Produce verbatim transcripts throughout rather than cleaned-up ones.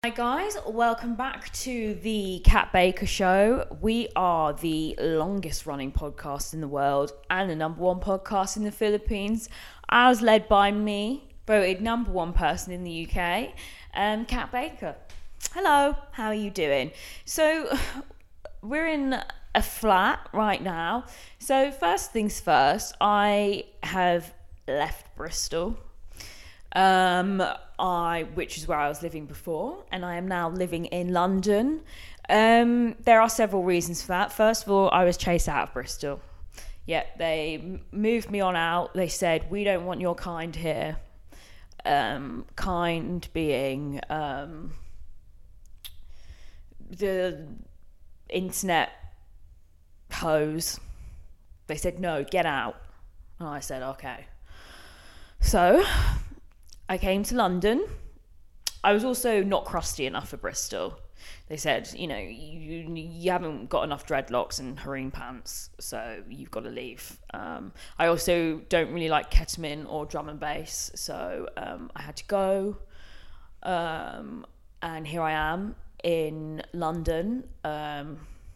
Hi guys, welcome back to the Kat Baker Show. We are the longest running podcast in the world and the number one podcast in the Philippines. I was led by me, voted number one person in the U K, um, Kat Baker. Hello, how are you doing? So we're in a flat right now. So first things first, I have left Bristol. Um, I, which is where I was living before, and I am now living in London. Um, there are several reasons for that. First of all, I was chased out of Bristol. Yeah, they m- moved me on out. They said, we don't want your kind here. Um, kind being um, the internet hose. They said, no, get out. And I said, okay. So I came to London. I was also not crusty enough for Bristol. They said, you know, you you haven't got enough dreadlocks and harem pants, so you've got to leave. Um, I also don't really like ketamine or drum and bass, so um, I had to go. Um, and here I am in London. Um,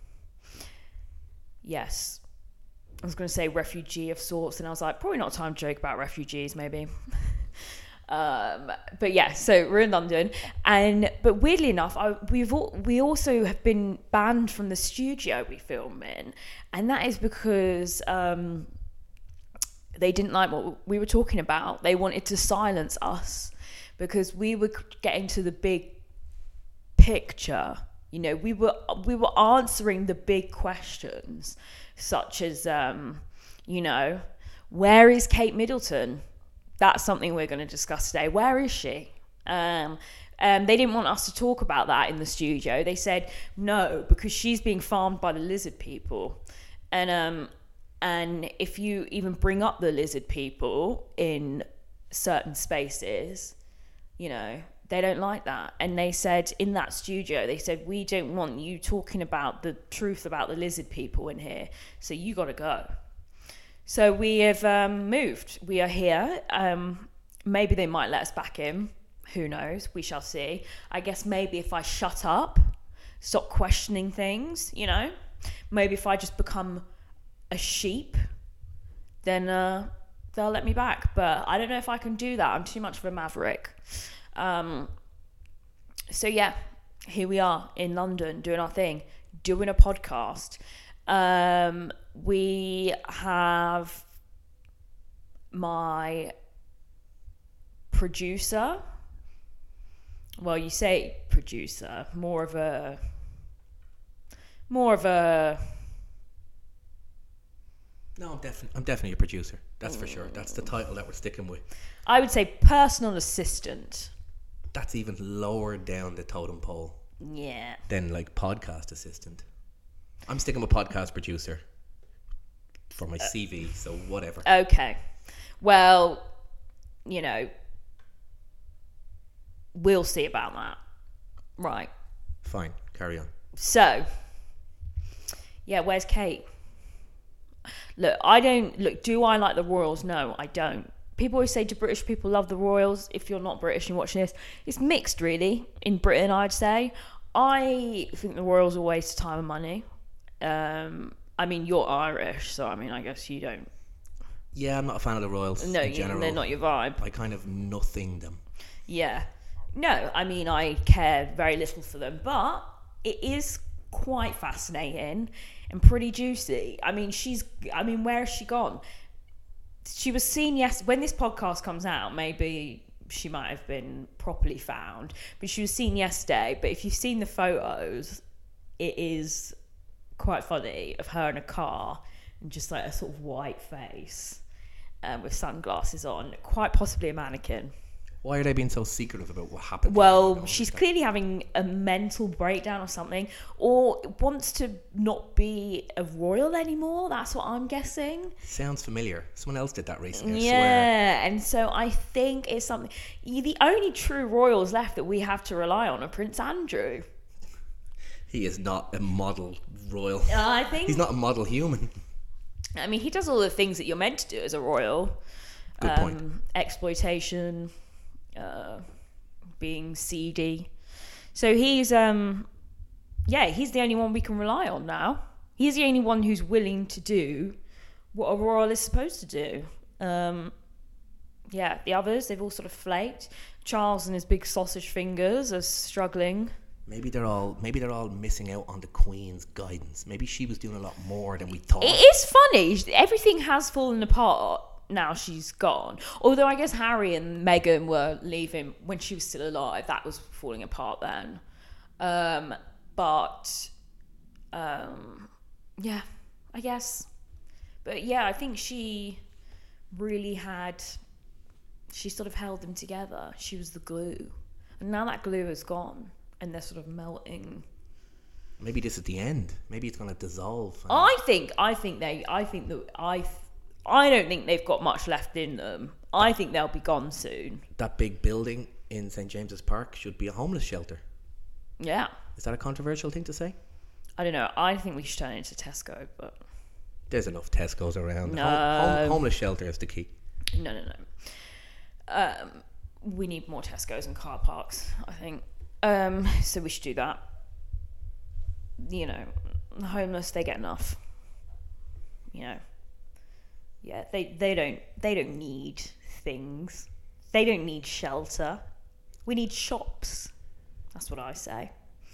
yes. I was going to say refugee of sorts, and I was like, probably not time to joke about refugees, maybe. Um, but yeah, so we're in London, and but weirdly enough, I, we've all, we also have been banned from the studio we film in, and that is because um, they didn't like what we were talking about. They wanted to silence us because we were getting to the big picture. You know, we were we were answering the big questions, such as um, you know, where is Kate Middleton? That's something we're going to discuss today. Where is she? Um, um, they didn't want us to talk about that in the studio. They said no, because she's being farmed by the lizard people. And um, and if you even bring up the lizard people in certain spaces, you know, they don't like that. And they said in that studio, they said, we don't want you talking about the truth about the lizard people in here. So you got to go. So we have um, moved. We are here. Um, maybe they might let us back in. Who knows? We shall see. I guess maybe if I shut up, stop questioning things, you know, maybe if I just become a sheep, then uh, they'll let me back. But I don't know if I can do that. I'm too much of a maverick. Um, so yeah, here we are in London doing our thing, doing a podcast. Um, we have my producer. Well, you say producer, more of a, more of a. No, I'm definitely, I'm definitely a producer. That's for sure. That's the title that we're sticking with. I would say personal assistant. That's even lower down the totem pole. Yeah. Than like podcast assistant. I'm sticking with podcast producer for my C V, so whatever. Okay. Well, you know, we'll see about that. Right. Fine, carry on. So, yeah, where's Kate? Look, I don't, look, do I like the Royals? No, I don't. People always say, do British people love the Royals? If you're not British and you're watching this, it's mixed, really, in Britain, I'd say. I think the Royals are a waste of time and money. Um, I mean, you're Irish, so I mean, I guess you don't. Yeah, I'm not a fan of the Royals No, in you, general. they're not your vibe. I kind of nothing them. Yeah. No, I mean, I care very little for them, but it is quite fascinating and pretty juicy. I mean, she's, I mean, where has she gone? She was seen, yes, when this podcast comes out, maybe she might have been properly found, but she was seen yesterday. But if you've seen the photos, it is quite funny of her in a car and just like a sort of white face um, with sunglasses on, quite possibly a mannequin. Why are they being so secretive about what happened? Well, she's clearly having a mental breakdown or something, or wants to not be a royal anymore. That's what I'm guessing. Sounds familiar. Someone else did that recently, I yeah, swear. And so I think it's something. The only true royals left that we have to rely on are Prince Andrew. He is not a model royal. Uh, I think he's not a model human. I mean, he does all the things that you're meant to do as a royal. Good um, point. Exploitation, uh, being seedy. So he's um yeah, he's the only one we can rely on now. He's the only one who's willing to do what a royal is supposed to do. Um, yeah, the others, they've all sort of flaked. Charles and his big sausage fingers are struggling. Maybe they're all maybe they're all missing out on the Queen's guidance. Maybe she was doing a lot more than we thought. It is funny. Everything has fallen apart now she's gone. Although I guess Harry and Meghan were leaving when she was still alive. That was falling apart then. Um, but, um, yeah, I guess. But yeah, I think she really had, she sort of held them together. She was the glue. And now that glue is gone and they're sort of melting. Maybe this is the end. Maybe it's going to dissolve. And I think, I think they, I think that, I, I don't think they've got much left in them. I think they'll be gone soon. that big building in Saint James's Park should be a homeless shelter. Yeah. Is that a controversial thing to say? I don't know. I think we should turn it into Tesco, but There's enough Tesco's around. No. Home, home, homeless shelter is the key. no, no, no. Um, we need more Tesco's and car parks, I think. Um, so we should do that. You know, the homeless, they get enough. You know, yeah, they they don't they don't need things. They don't need shelter. We need shops. That's what I say.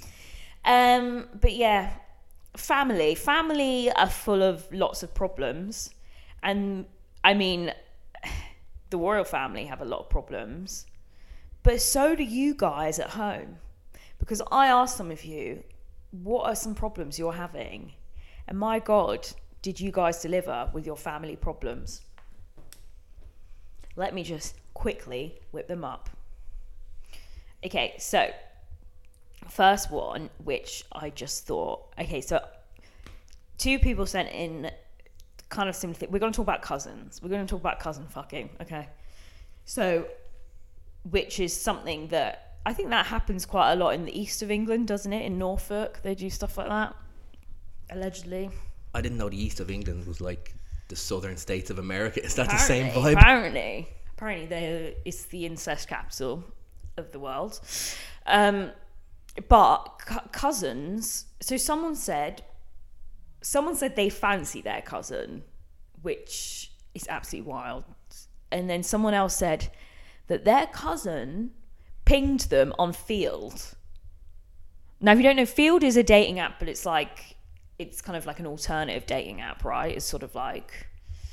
Um, but yeah, family. Family are full of lots of problems. And I mean, the royal family have a lot of problems. But so do you guys at home. Because I asked some of you, what are some problems you're having? And my God, did you guys deliver with your family problems? Let me just quickly whip them up. Okay, so first one, which I just thought, okay, so two people sent in kind of similar thing. We're going to talk about cousins. We're going to talk about cousin fucking, okay? So, which is something that, I think that happens quite a lot in the east of England, doesn't it? In Norfolk, they do stuff like that, allegedly. I didn't know the east of England was like the southern states of America. Is that the Apparently, same vibe? Apparently. Apparently, they it's the incest capital of the world. Um, but c- cousins, so someone said, someone said they fancy their cousin, which is absolutely wild. And then someone else said that their cousin pinged them on Field. Now, if you don't know, Field is a dating app, but it's like, it's kind of like an alternative dating app, right? It's sort of like,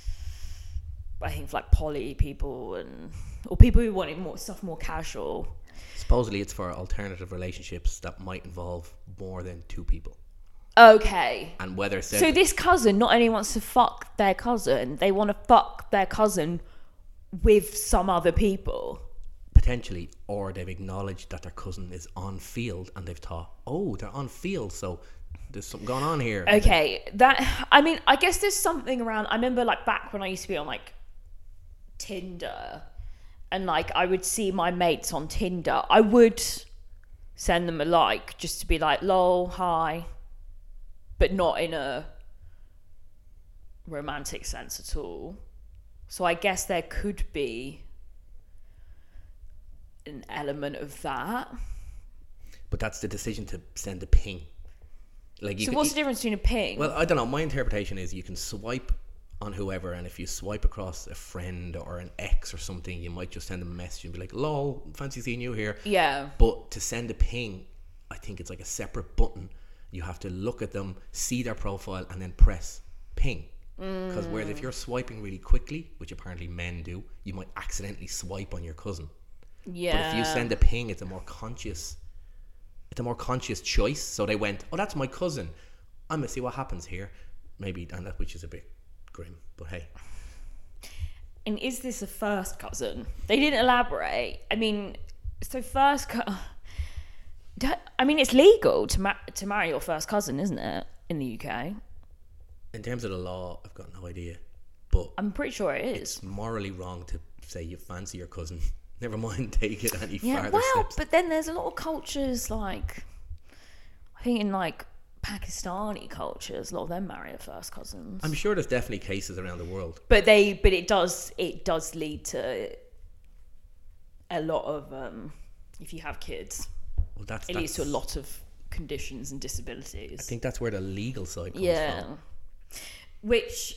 I think, for like poly people and, or people who want it more, stuff more casual. Supposedly it's for alternative relationships that might involve more than two people. Okay. And whether said So this cousin not only wants to fuck their cousin, they want to fuck their cousin with some other people. potentially, or they've acknowledged that their cousin is on Field and they've thought, oh, they're on Field, so there's something going on here. Okay, that, I mean, I guess there's something around, I remember like back when I used to be on like Tinder, and like I would see my mates on Tinder, I would send them a like just to be like, lol, hi, but not in a romantic sense at all. So I guess there could be an element of that. But that's the decision to send a ping. Like you So can, what's the difference between a ping? well, I don't know. My interpretation is you can swipe on whoever, and if you swipe across a friend or an ex or something, you might just send them a message and be like, lol, fancy seeing you here. Yeah. But to send a ping, I think it's like a separate button. You have to look at them, see their profile, and then press ping. Because Mm. whereas if you're swiping really quickly, which apparently men do, you might accidentally swipe on your cousin. Yeah. But if you send a ping, it's a more conscious, it's a more conscious choice. So they went, oh, that's my cousin. I'm gonna see what happens here. Maybe, and that, which is a bit grim, but hey. And is this a first cousin? They didn't elaborate. I mean, so first, co- I mean, it's legal to ma- to marry your first cousin, isn't it, in the U K? In terms of the law, I've got no idea, but I'm pretty sure it is. it's morally wrong to say you fancy your cousin. Never mind take it any Yeah, farther well, steps. but then there's a lot of cultures like, I think in like Pakistani cultures, a lot of them marry their first cousins. I'm sure there's definitely cases around the world. But they, but it does, it does lead to a lot of, um, if you have kids. Well, that's It that's, leads to a lot of conditions and disabilities. I think that's where the legal side comes yeah. from. Which,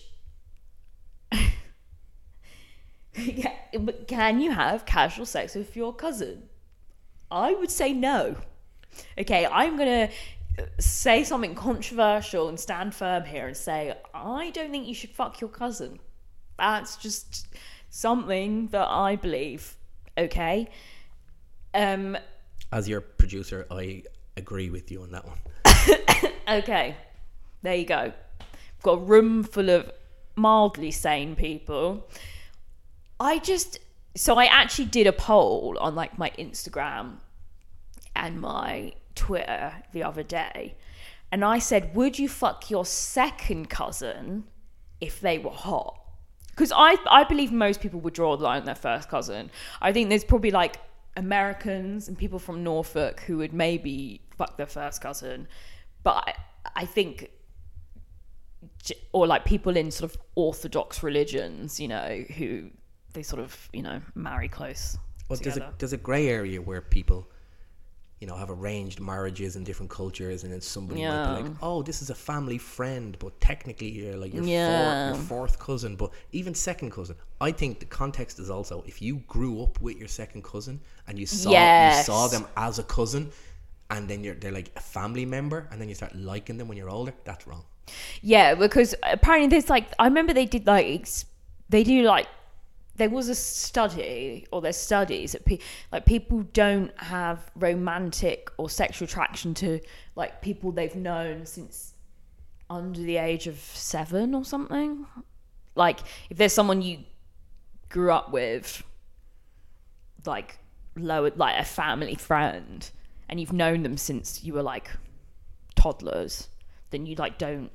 yeah, but can you have casual sex with your cousin? I would say no. Okay, I'm going to say something controversial and stand firm here and say, I don't think you should fuck your cousin. That's just something that I believe. Okay? Um, As your producer, I agree with you on that one. okay, there you go. We've got a room full of mildly sane people. I just... So I actually did a poll on like my Instagram and my Twitter the other day, and I said, would you fuck your second cousin if they were hot? Because I I believe most people would draw the line on their first cousin. I think there's probably like Americans and people from Norfolk who would maybe fuck their first cousin, but I, I think, or like people in sort of orthodox religions, you know, who they sort of, you know, marry close Well, together. there's a there's a grey area where people, you know, have arranged marriages in different cultures, and then somebody Yeah. might be like, oh, this is a family friend, but technically you're like your, Yeah. fourth, your fourth cousin, but even second cousin. I think the context is also, if you grew up with your second cousin and you saw Yes. you saw them as a cousin, and then you're they're like a family member, and then you start liking them when you're older, that's wrong. Yeah, because apparently there's like, I remember they did like, ex- they do like, there was a study, or there's studies that pe- like people don't have romantic or sexual attraction to like people they've known since under the age of seven or something. Like if there's someone you grew up with, like lower, like a family friend, and you've known them since you were like toddlers, then you like don't,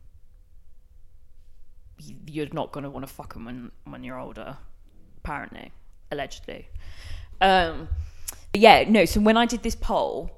you're not going to want to fuck them when, when you're older, apparently, allegedly. Um, but yeah, no, so when I did this poll,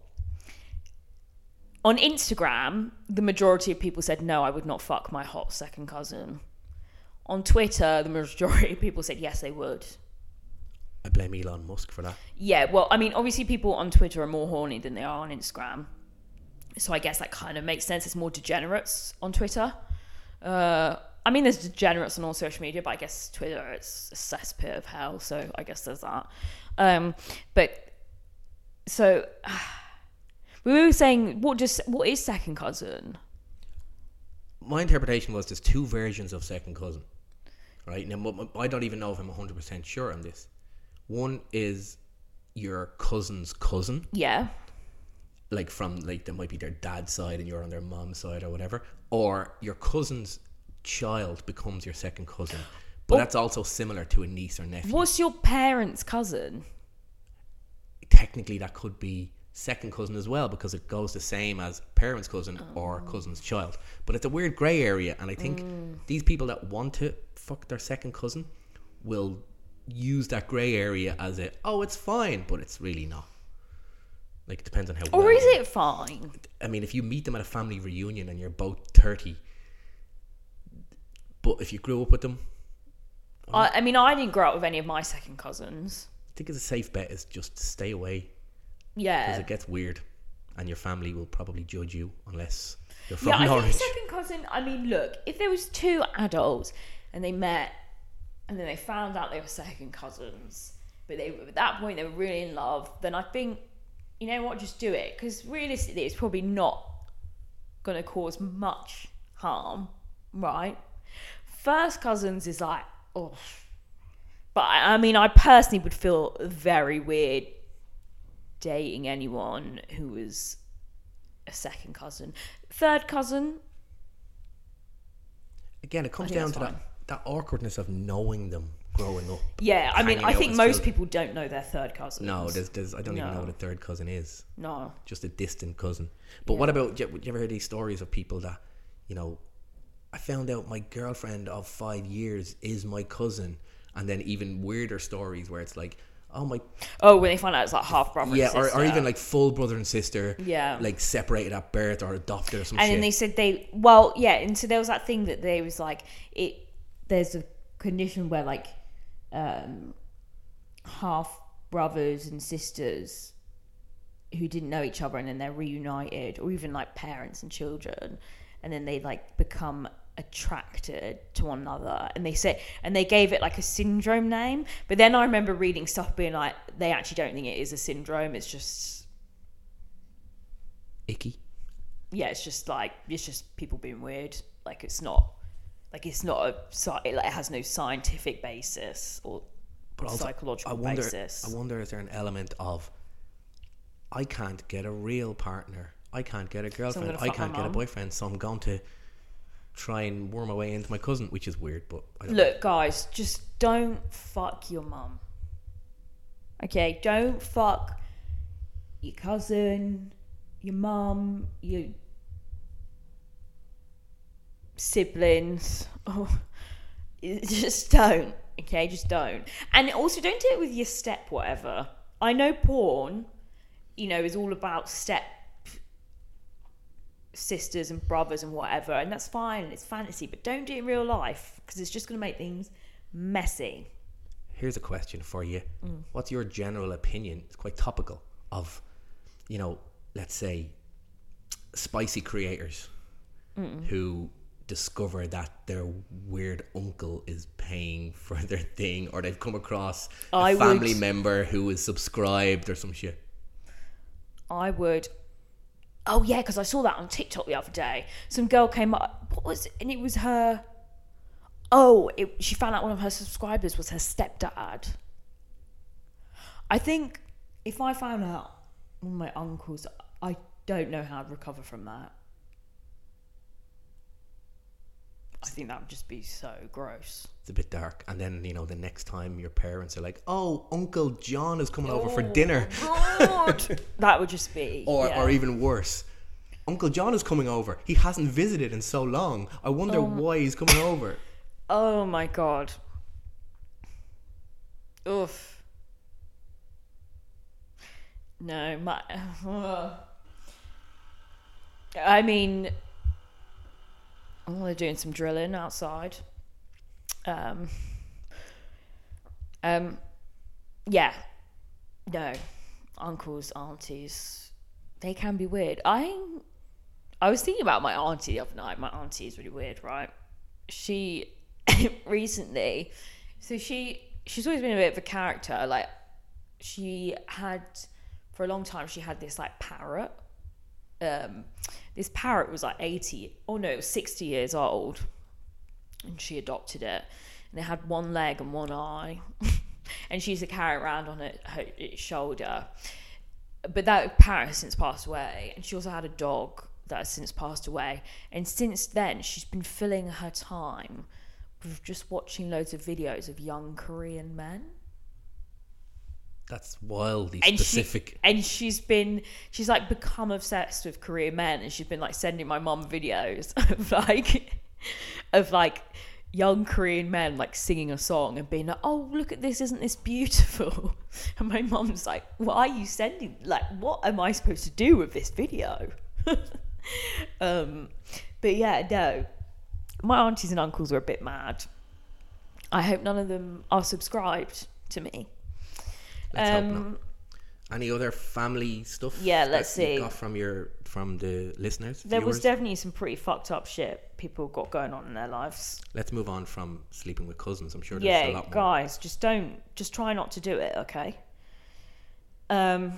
on Instagram, the majority of people said, no, I would not fuck my hot second cousin. On Twitter, the majority of people said, yes, they would. I blame Elon Musk for that. Yeah, well, I mean, obviously people on Twitter are more horny than they are on Instagram. So I guess that kind of makes sense. It's more degenerates on Twitter. Uh... I mean, there's degenerates on all social media, but I guess Twitter, it's a cesspit of hell, so I guess there's that. Um, but, so, we were saying, what does what is second cousin? My interpretation was there's two versions of second cousin, right? Now, I don't even know if I'm one hundred percent sure on this. One is your cousin's cousin. Yeah. Like from, like, there might be their dad's side and you're on their mom's side or whatever. Or your cousin's child becomes your second cousin, but oh. that's also similar to a niece or nephew. What's your parents' cousin? Technically that could be second cousin as well, because it goes the same as parents' cousin oh. or cousin's child, but it's a weird grey area, and I think mm. these people that want to fuck their second cousin will use that grey area as a, oh, it's fine, but it's really not. Like, it depends on how or well is you, it fine? I mean, if you meet them at a family reunion and you're both thirty, but if you grew up with them, I, I mean, I didn't grow up with any of my second cousins. I think it's a safe bet is just to stay away. Yeah, because it gets weird, and your family will probably judge you unless you're from yeah, Norwich. I think second cousin. I mean, look, if there was two adults and they met, and then they found out they were second cousins, but they at that point they were really in love, then I think, you know what, just do it, because realistically, it's probably not going to cause much harm, right? First cousins is like, oh, but I, I mean, I personally would feel very weird dating anyone who was a second cousin. Third cousin, again, it comes I think down to that's that, that awkwardness of knowing them growing up. yeah, I mean, hanging I out think and most still- people don't know their third cousins. No, there's, there's, I don't even No. know what a third cousin is. No. Just a distant cousin. But Yeah. what about, you you ever heard these stories of people that, you know, I found out my girlfriend of five years is my cousin, and then even weirder stories where it's like, oh my, Oh, when they find out it's like half brother yeah, and or, sister. or even like full brother and sister, Yeah. like separated at birth or adopted or some and shit. then they said they, well, yeah, and so there was that thing that they was like, it, there's a condition where like um, half brothers and sisters who didn't know each other and then they're reunited, or even like parents and children, and then they like become attracted to one another, and they say, and they gave it like a syndrome name. But then I remember reading stuff being like, they actually don't think it is a syndrome, it's just icky. Yeah, it's just like, it's just people being weird. Like it's not like it's not a like it has no scientific basis or but also, psychological I wonder, basis. I wonder is there an element of, I can't get a real partner, I can't get a girlfriend, so I can't get a boyfriend, so I'm going to try and worm my way into my cousin, which is weird. But I don't look, know. guys, just don't fuck your mum. Okay, don't fuck your cousin, your mum, your siblings. Oh, just don't. Okay, just don't. And also, don't do it with your step whatever. I know porn, you know, is all about step sisters and brothers and whatever, and that's fine, it's fantasy, but don't do it in real life, because it's just going to make things messy. Here's a question for you. Mm. What's your general opinion, it's quite topical, of, you know, let's say spicy creators Mm-mm. who discover that their weird uncle is paying for their thing, or they've come across a I family would, member who is subscribed or some shit? I would Oh yeah, because I saw that on TikTok the other day. Some girl came up, what was it? And it was her. Oh, it, she found out one of her subscribers was her stepdad. I think if I found out one of my uncles, I don't know how I'd recover from that. I think that would just be so gross. It's a bit dark. And then, you know, the next time your parents are like, oh, Uncle John is coming over oh, for dinner. God. That would just be... Or, yeah. or even worse. Uncle John is coming over. He hasn't visited in so long. I wonder oh. why he's coming over. Oh, my God. Oof. No, my... Uh, I mean... Oh, they're doing some drilling outside. Um, um, yeah. No. Uncles, aunties, they can be weird. I I was thinking about my auntie the other night. My auntie is really weird, right? She recently, so she she's always been a bit of a character. Like, she had, for a long time, she had this, like, parrot. Um, this parrot was like eighty, oh no, it was sixty years old, and she adopted it, and it had one leg and one eye, and she used to carry it around on it, her, its shoulder. But that parrot has since passed away, and she also had a dog that has since passed away, and since then she's been filling her time with just watching loads of videos of young Korean men. That's wildly and specific. She, and she's been, she's like become obsessed with Korean men, and she's been like sending my mum videos of like, of like young Korean men like singing a song and being like, oh, look at this, isn't this beautiful? And my mum's like, why are you sending, like, what am I supposed to do with this video? um, but yeah, no, my aunties and uncles are a bit mad. I hope none of them are subscribed to me. Let's um, hope not. Any other family stuff? Yeah, let's that see. You got from your from the listeners. There viewers? was definitely some pretty fucked up shit people got going on in their lives. Let's move on from sleeping with cousins. I'm sure there's yeah, a lot more. guys, just don't, just try not to do it, okay? Um.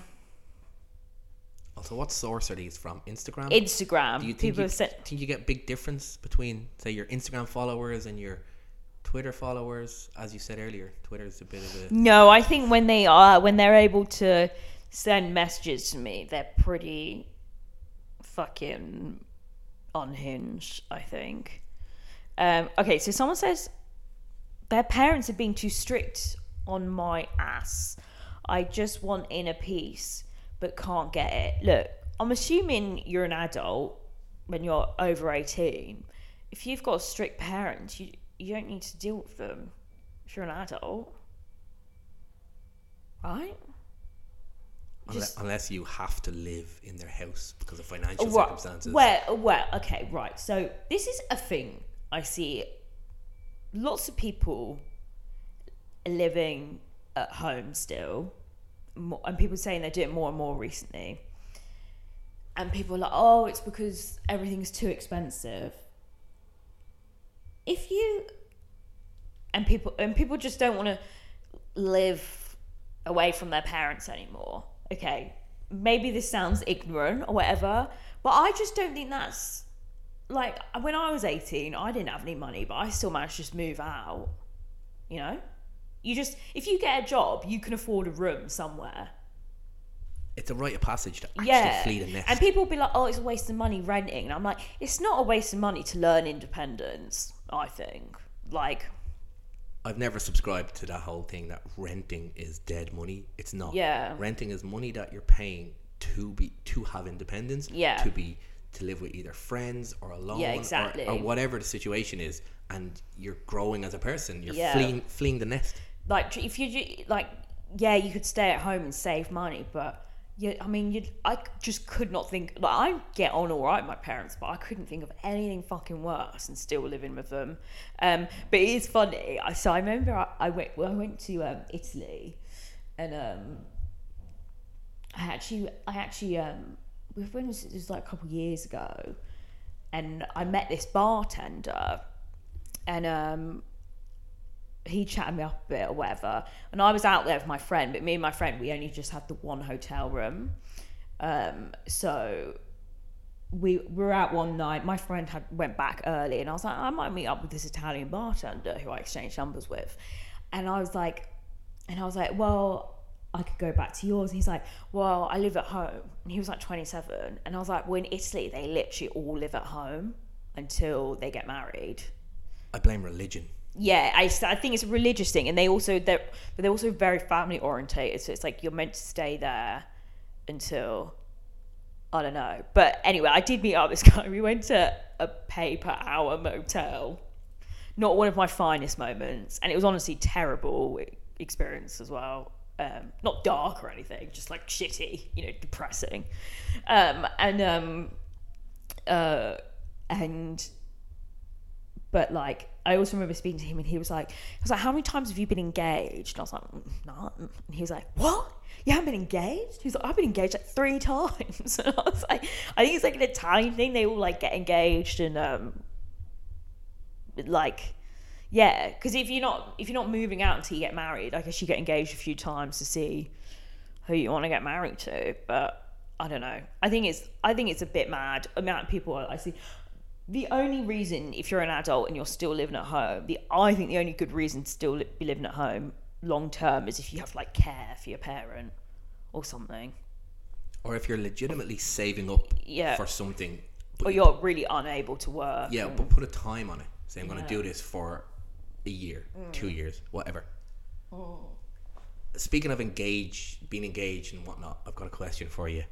Also, what source are these from? Instagram. Instagram. Do you think people you, have sent- think you get big difference between, say, your Instagram followers and your Twitter followers? As you said earlier, Twitter is a bit of a... No, I think when they are, when they're able to send messages to me, they're pretty fucking unhinged, I think. Um, okay, so someone says their parents are being too strict on my ass. I just want inner peace, but can't get it. Look, I'm assuming you're an adult when you're over eighteen. If you've got strict parents, you you don't need to deal with them if you're an adult, right? Unless, unless you have to live in their house because of financial right. circumstances. Well, well, okay, right. So this is a thing I see. Lots of people living at home still, more, and people saying they do it more and more recently. And people are like, oh, it's because everything's too expensive. If you and people and people just don't want to live away from their parents anymore. Okay, maybe this sounds ignorant or whatever, but I just don't think that's like when I was eighteen, I didn't have any money, but I still managed to just move out. You know, you just if you get a job, you can afford a room somewhere. It's a rite of passage to actually Yeah, flee the nest. and people will be like, "Oh, it's a waste of money renting," and I'm like, "It's not a waste of money to learn independence." I think, like, I've never subscribed to that whole thing that renting is dead money. It's not. Yeah. Renting is money that you're paying to be to have independence. Yeah. To be to live with either friends or alone. Yeah, exactly. Or, or whatever the situation is, and you're growing as a person. You're Yeah. fleeing fleeing the nest. like if you ju- like, yeah, you could stay at home and save money, but. Yeah, I mean, you'd, I just could not think. Like, I get on all right with my parents, but I couldn't think of anything fucking worse than still living with them. Um, but it is funny. I so I remember I, I went. Well, I went to um, Italy, and um, I actually, I actually, um, when was it? It was like a couple of years ago, and I met this bartender, and um. he chatted me up a bit or whatever, and I was out there with my friend, but me and my friend, we only just had the one hotel room. Um, so we were out one night. My friend had went back early, and I was like, I might meet up with this Italian bartender who I exchanged numbers with. And I was like, and I was like, well, I could go back to yours. And he's like, well, I live at home. And he was like twenty-seven, and I was like, well, in Italy, they literally all live at home until they get married. I blame religion. Yeah, I, I think it's a religious thing, and they also they're but they're also very family orientated. So it's like you're meant to stay there until I don't know. But anyway, I did meet up with this guy. We went to a pay per hour motel. Not one of my finest moments, and it was honestly terrible experience as well. Um, not dark or anything, just like shitty, you know, depressing. Um, and um, uh, and. But like, I also remember speaking to him, and he was like, I was like, how many times have you been engaged? And I was like, not. And he was like, what? You haven't been engaged? He was like, I've been engaged like three times. And I was like, I think it's like an Italian thing. They all like get engaged and um, like, yeah. Because if you're not if you're not moving out until you get married, I guess you get engaged a few times to see who you want to get married to. But I don't know. I think it's I think it's a bit mad. The amount of people I see. The only reason, if you're an adult and you're still living at home, the I think the only good reason to still li- be living at home long term is if you have like care for your parent or something. Or if you're legitimately saving up Yeah. for something. Or you're really unable to work. Yeah, and- but put a time on it. Say, I'm going Yeah. to do this for a year, Mm. two years, whatever. Speaking of engage, being engaged and whatnot, I've got a question for you.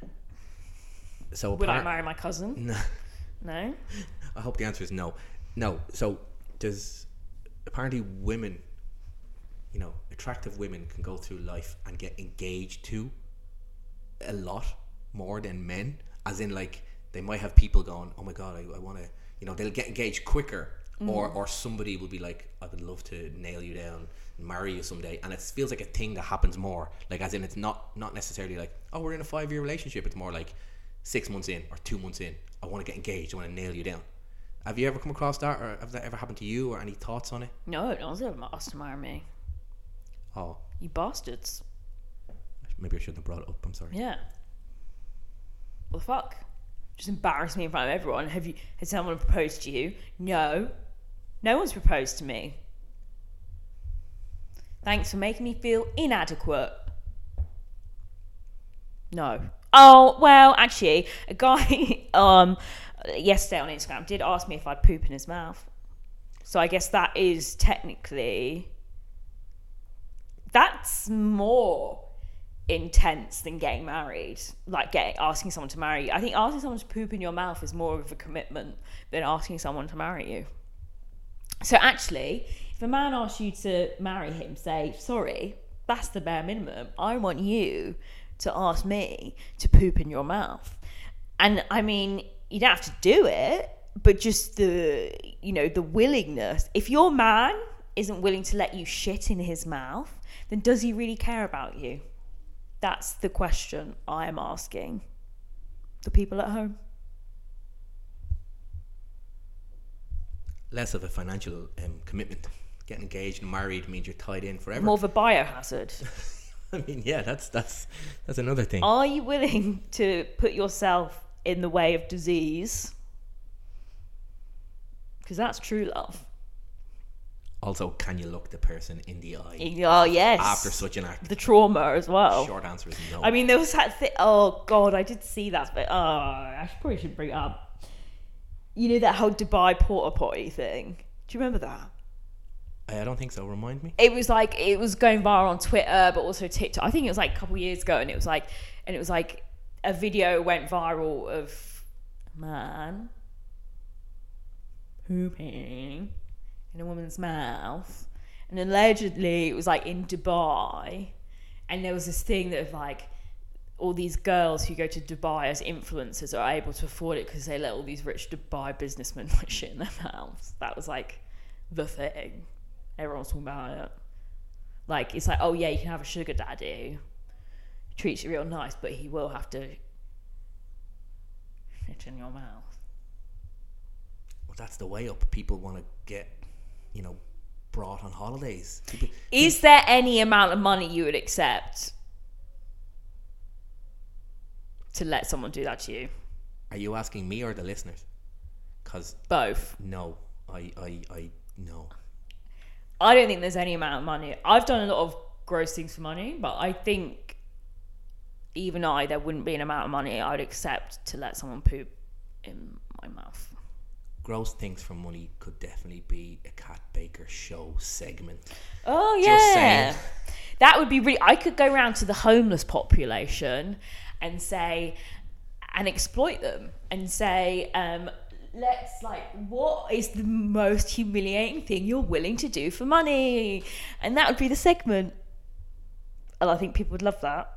So Would I apart- marry my cousin? No. No? I hope the answer is no. No. So there's apparently women, you know, attractive women can go through life and get engaged to a lot more than men. As in, like, they might have people going, oh my God, I, I want to, you know, they'll get engaged quicker. Mm. Or or somebody will be like, I would love to nail you down and marry you someday. And it feels like a thing that happens more. Like, as in, it's not, not necessarily like, oh, we're in a five-year relationship. It's more like six months in or two months in. I want to get engaged. I want to nail you down. Have you ever come across that, or has that ever happened to you, or any thoughts on it? No, no one's ever asked to marry me. Oh, You bastards. maybe I shouldn't have brought it up. I'm sorry. Yeah. What the fuck? Just embarrass me in front of everyone. Have you? Has someone proposed to you? No. No one's proposed to me. Thanks for making me feel inadequate. No. Oh, well, actually, a guy um, yesterday on Instagram did ask me if I'd poop in his mouth. So I guess that is technically... That's more intense than getting married. Like getting asking someone to marry you. I think asking someone to poop in your mouth is more of a commitment than asking someone to marry you. So actually, if a man asks you to marry him, say, sorry, that's the bare minimum. I want you to ask me to poop in your mouth. And I mean, you don't have to do it, but just the, you know, the willingness. If your man isn't willing to let you shit in his mouth, then does he really care about you? That's the question I am asking the people at home. Less of a financial um, commitment. Getting engaged and married means you're tied in forever. More of a biohazard. I mean, yeah, that's that's that's another thing. Are you willing to put yourself in the way of disease? Because that's true love. Also, can you look the person in the eye? Oh, yes. After such an act? The trauma as well. Short answer is no. I mean, there was that thing. Oh, God, I did see that. But, oh, I probably should bring it up. You know that whole Dubai porta potty thing? Do you remember that? I don't think so. Remind me. It was like, it was going viral on Twitter, but also TikTok. I think it was like a couple of years ago. And it was like, and it was like a video went viral of a man pooping in a woman's mouth, and allegedly it was like in Dubai, and there was this thing that of like all these girls who go to Dubai as influencers are able to afford it because they let all these rich Dubai businessmen like shit in their mouths. That was like the thing. Everyone's talking about it. Like, it's like, oh yeah, you can have a sugar daddy who treats you real nice, but he will have to shit in your mouth. Well, that's the way up. People want to get, you know, brought on holidays. People, Is there any amount of money you would accept to let someone do that to you? Are you asking me or the listeners? Because both. No, I, I, I, no. I don't think there's any amount of money. I've done a lot of gross things for money, but I think even I, there wouldn't be an amount of money I'd accept to let someone poop in my mouth. Gross things for money could definitely be a Kat Baker show segment. Oh yeah, that would be really. I could go around to the homeless population and say, and exploit them, and say, um, let's like, what is the most humiliating thing you're willing to do for money? And that would be the segment. And I think people would love that.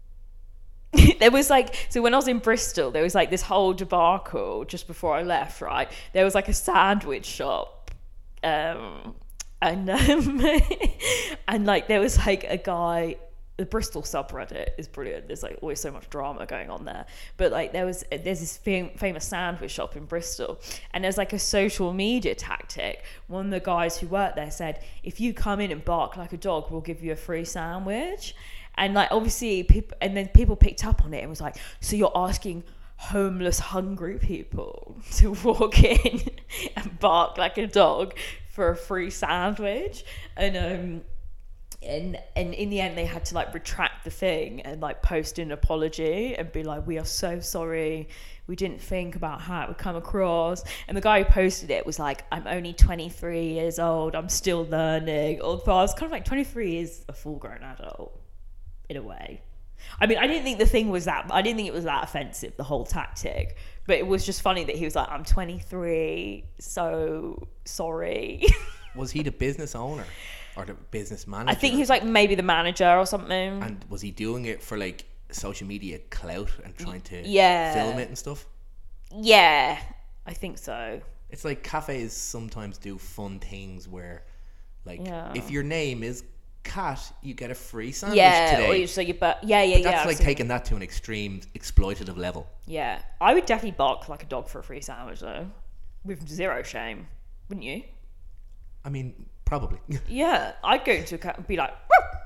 There was like, so when I was in Bristol, there was like this whole debacle just before I left, right? There was like a sandwich shop, um, and um, and like there was like a guy. The Bristol subreddit is brilliant. There's like always so much drama going on there. But like there was, there's this fam- famous sandwich shop in Bristol, and there's like a social media tactic. One of the guys who worked there said, "If you come in and bark like a dog, we'll give you a free sandwich." And like obviously people, and then people picked up on it and was like, so you're asking homeless, hungry people to walk in and bark like a dog for a free sandwich? And um and and in the end they had to like retract the thing and like post an apology and be like, we are so sorry, we didn't think about how it would come across. And the guy who posted it was like, I'm only twenty-three years old, I'm still learning. Although I was kind of like, twenty-three is a full-grown adult in a way. I mean, I didn't think the thing was that, I didn't think it was that offensive, the whole tactic, but it was just funny that he was like, I'm twenty-three, so sorry. Was he the business owner or the business manager? I think he was like maybe the manager or something. And was he doing it for like social media clout and trying to yeah. film it and stuff? Yeah, I think so. It's like cafes sometimes do fun things where like yeah. if your name is Cat, you get a free sandwich yeah, today. Or you, so you, but yeah, yeah, but that's yeah. like absolutely. taking that to an extreme exploitative level. Yeah, I would definitely bark like a dog for a free sandwich though, with zero shame, wouldn't you? I mean, probably. Yeah, I'd go into a cat and be like,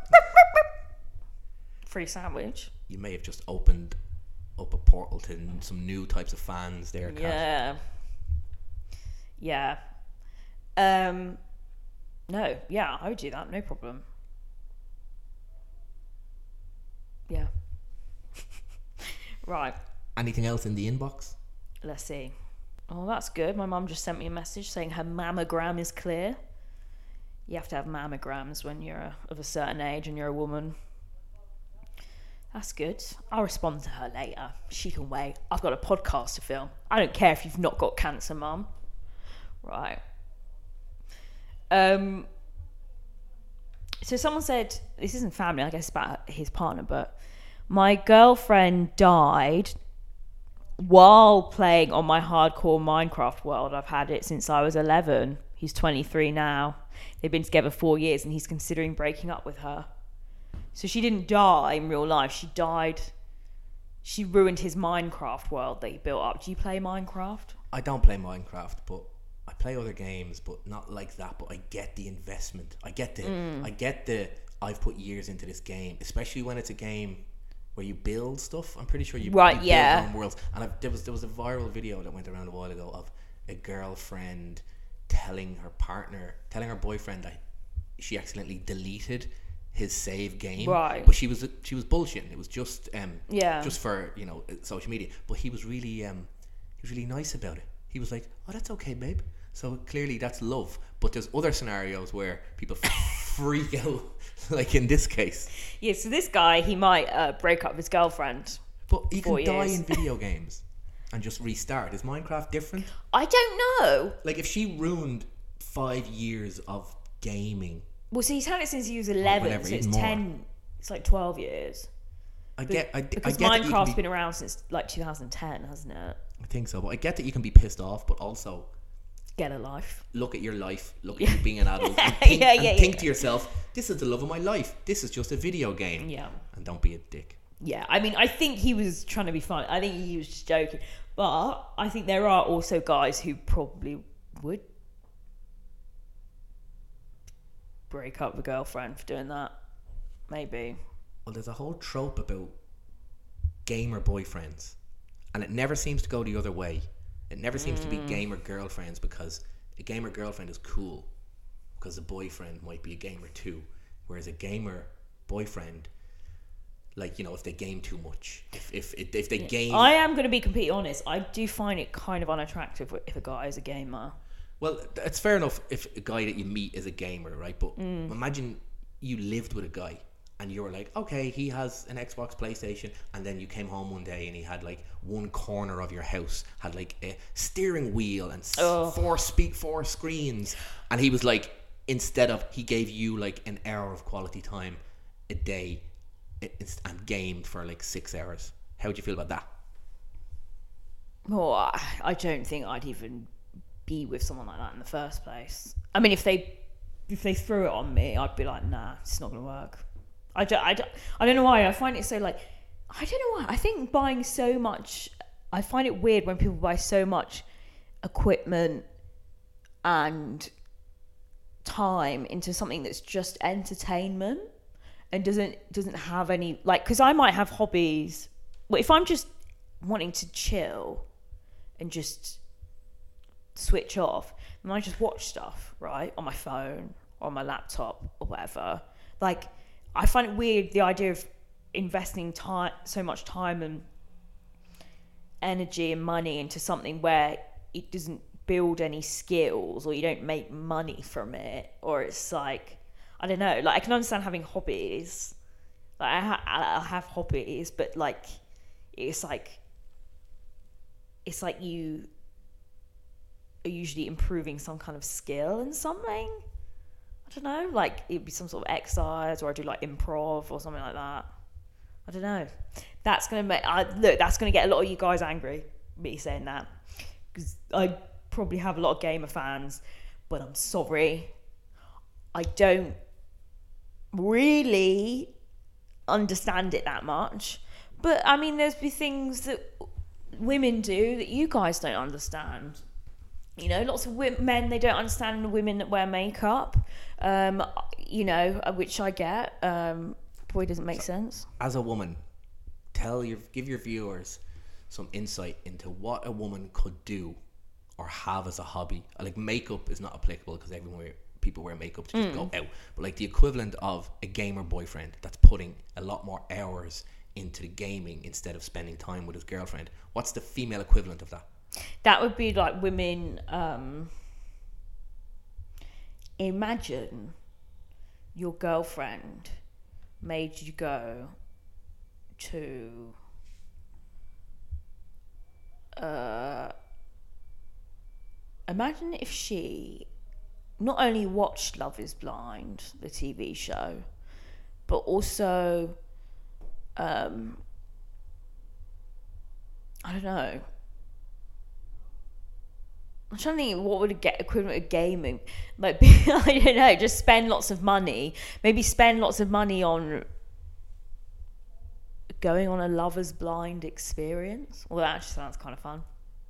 free sandwich. You may have just opened up a portal to some new types of fans there, Kat. Yeah. Yeah. Um. No. Yeah, I would do that. No problem. Yeah. Right. Anything else in the inbox? Let's see. Oh, that's good. My mum just sent me a message saying her mammogram is clear. You have to have mammograms when you're a, of a certain age and you're a woman. That's good. I'll respond to her later. She can wait. I've got a podcast to film. I don't care if you've not got cancer, mum. Right. Um. So someone said, this isn't family, I guess it's about his partner, but my girlfriend died while playing on my hardcore Minecraft world. I've had it since I was eleven. He's twenty-three now. They've been together four years and he's considering breaking up with her. So she didn't die in real life. She died. She ruined his Minecraft world that he built up. Do you play Minecraft? I don't play Minecraft, but I play other games, but not like that. But I get the investment. I get the. Mm. I get the. I've put years into this game, especially when it's a game where you build stuff. I'm pretty sure you, right, you yeah. build your own worlds. And I've, there was there was a viral video that went around a while ago of a girlfriend telling her partner, telling her boyfriend that she accidentally deleted his save game, right? But she was she was bullshitting. It was just um yeah, just for, you know, social media. But he was really um he was really nice about it. He was like, "Oh, that's okay, babe." So clearly that's love. But there's other scenarios where people freak out, like in this case. Yeah. So this guy, he might uh, break up with his girlfriend. But he can die years. in video games and just restart. Is Minecraft different? I don't know. Like if she ruined five years of gaming. Well, see, he's had it since he was eleven, whatever, so it's more. ten. It's like twelve years. I get, I, because I get Minecraft's be, been around since like two thousand ten, hasn't it? I think so, but I get that you can be pissed off, but also get a life. Look at your life. Look at you being an adult, and think, yeah, yeah, and think yeah. to yourself, "This is the love of my life. This is just a video game." Yeah, and don't be a dick. Yeah, I mean, I think he was trying to be funny. I think he was just joking, but I think there are also guys who probably would break up with a girlfriend for doing that. Maybe. Well, there's a whole trope about gamer boyfriends, and it never seems to go the other way. It never seems mm. to be gamer girlfriends, because a gamer girlfriend is cool because a boyfriend might be a gamer too, whereas a gamer boyfriend, like, you know, if they game too much, if if if, if they yeah. game. I am going to be completely honest. I do find it kind of unattractive if a guy is a gamer. Well, it's fair enough if a guy that you meet is a gamer, right? But mm. imagine you lived with a guy and you were like, okay, he has an Xbox, PlayStation, and then you came home one day and he had like one corner of your house had like a steering wheel and oh. four speak four screens, and he was like, instead of he gave you like an hour of quality time a day and gamed for like six hours. How would you feel about that? Well, I don't think I'd even be with someone like that in the first place. I mean, if they if they threw it on me, I'd be like, nah, it's not gonna work. I don't, I don't, I don't know why. I find it so like, I don't know why. I think buying so much, I find it weird when people buy so much equipment and time into something that's just entertainment and doesn't doesn't have any, like, because I might have hobbies. Well, if I'm just wanting to chill and just switch off, and I just watch stuff, right, on my phone or on my laptop or whatever, like, I find it weird, the idea of investing time, so much time and energy and money into something where it doesn't build any skills, or you don't make money from it, or it's like, I don't know, like, I can understand having hobbies, like, I, ha- I have hobbies, but like, it's like, it's like you are usually improving some kind of skill in something. I don't know, like, it'd be some sort of exercise, or I do like improv or something like that. I don't know. That's gonna make I, look. That's gonna get a lot of you guys angry, me saying that, because I probably have a lot of gamer fans, but I'm sorry, I don't really understand it that much. But I mean, there's be things that women do that you guys don't understand. You know, lots of women, men, they don't understand women that wear makeup, um, you know, which I get. Um, probably doesn't make so, sense. As a woman, tell your, give your viewers some insight into what a woman could do or have as a hobby. Like, makeup is not applicable because everyone wear, people wear makeup to just mm. go out. But like the equivalent of a gamer boyfriend that's putting a lot more hours into the gaming instead of spending time with his girlfriend. What's the female equivalent of that? That would be like women, um, imagine your girlfriend made you go to uh, imagine if she not only watched Love is Blind, the T V show, but also um, I don't know, I'm trying to think what would get equivalent of gaming. Like, I don't know, just spend lots of money. Maybe spend lots of money on going on a Lover's Blind experience. Well, that actually sounds kind of fun.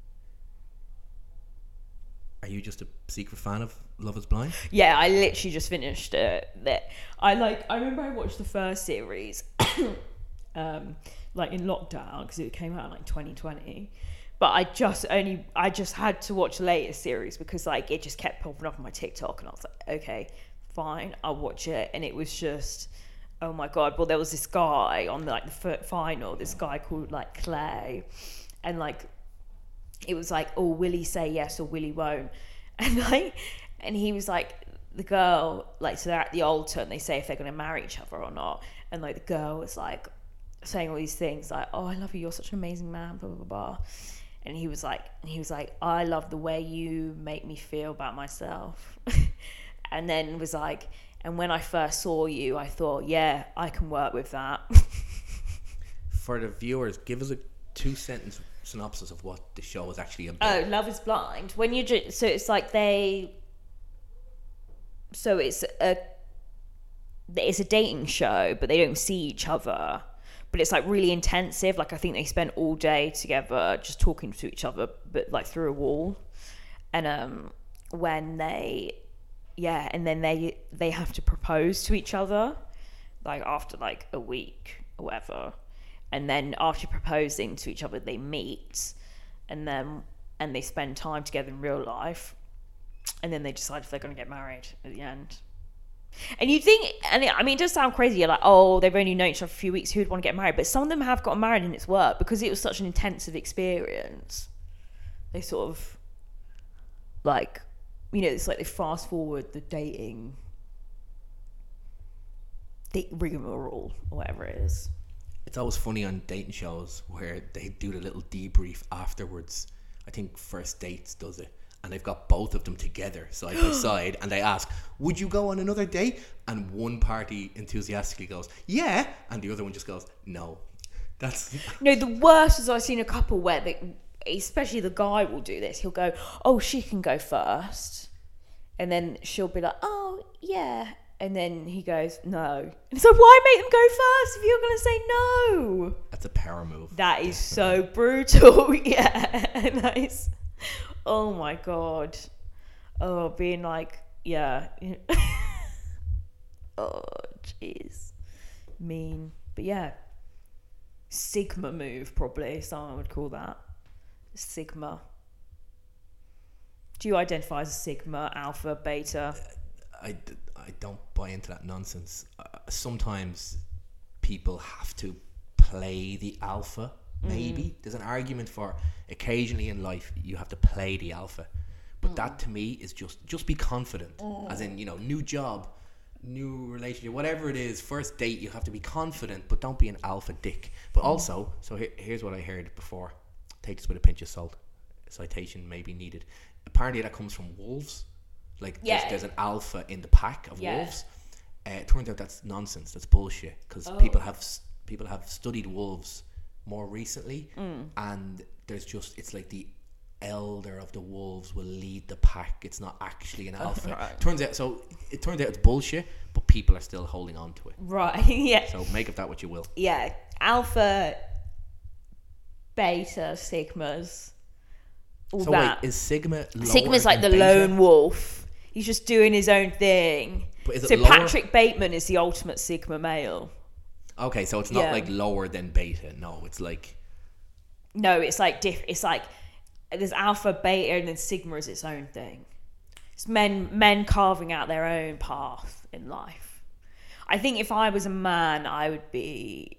Are you just a secret fan of Love Is Blind? Yeah, I literally just finished it. That I like. I remember I watched the first series, um, like in lockdown because it came out in like twenty twenty. But I just only, I just had to watch the latest series because like it just kept popping up on my TikTok, and I was like, okay, fine, I'll watch it. And it was just, oh my god. Well, there was this guy on like the final, this guy called like Clay, and like. It was like, oh, will he say yes or will he won't? And like, and he was like, the girl, like, so they're at the altar and they say if they're going to marry each other or not. And like, the girl was like saying all these things like, oh, I love you, you're such an amazing man, blah, blah, blah. And he was like, and he was like, I love the way you make me feel about myself. And then was like, and when I first saw you, I thought, yeah, I can work with that. For the viewers, give us a two sentence synopsis of what the show is actually about. Oh, Love Is Blind. When you ju- so it's like they, so it's a, it's a dating show, but they don't see each other. But it's like really intensive. Like I think they spend all day together, just talking to each other, but like through a wall. And um, when they, yeah, and then they they have to propose to each other, like after like a week or whatever. And then after proposing to each other, they meet, and then and they spend time together in real life, and then they decide if they're going to get married at the end. And you think, and it, I mean, it does sound crazy. You're like, oh, they've only known each other for a few weeks. Who would want to get married? But some of them have gotten married, and it's worked because it was such an intensive experience. They sort of like, you know, it's like they fast forward the dating, the rigmarole or whatever it is. It's always funny on dating shows where they do the little debrief afterwards. I think First Dates does it, and they've got both of them together side by side, and they ask, would you go on another date? And one party enthusiastically goes, yeah, and the other one just goes, no. That's no, the worst is I've seen a couple where they, especially the guy will do this. He'll go, oh, she can go first, and then she'll be like, oh yeah. And then he goes, no. And it's like, why make them go first if you're going to say no? That's a power move. That is so brutal. Yeah. Nice. Oh my God. Oh, being like, yeah. Oh, jeez. Mean. But yeah. Sigma move, probably. Someone would call that. Sigma. Do you identify as a Sigma, Alpha, Beta? I, I don't buy into that nonsense. Uh, sometimes people have to play the alpha, maybe. Mm. There's an argument for occasionally in life you have to play the alpha. But mm. that to me is just, just be confident. Mm. As in, you know, new job, new relationship, whatever it is, first date, you have to be confident, but don't be an alpha dick. But mm. also, so here, here's what I heard before. Take this with a pinch of salt. A citation may be needed. Apparently that comes from wolves. Like yeah. there's, there's an alpha in the pack of yeah. wolves. Uh, it turns out that's nonsense. That's bullshit. Because oh. people have people have studied wolves more recently, mm. and there's just it's like the elder of the wolves will lead the pack. It's not actually an alpha. Oh, right. Turns out so it turns out it's bullshit, but people are still holding on to it. Right. Yeah. So make of that what you will. Yeah. Alpha, beta, sigmas. All so that. wait, is Sigma lower Sigma's like the beta? lone wolf. He's just doing his own thing. But is it so lower? Patrick Bateman is the ultimate Sigma male. Okay, so it's not yeah. like lower than beta. No, it's like no, it's like diff. It's like there's alpha, beta, and then Sigma is its own thing. It's men men carving out their own path in life. I think if I was a man, I would be.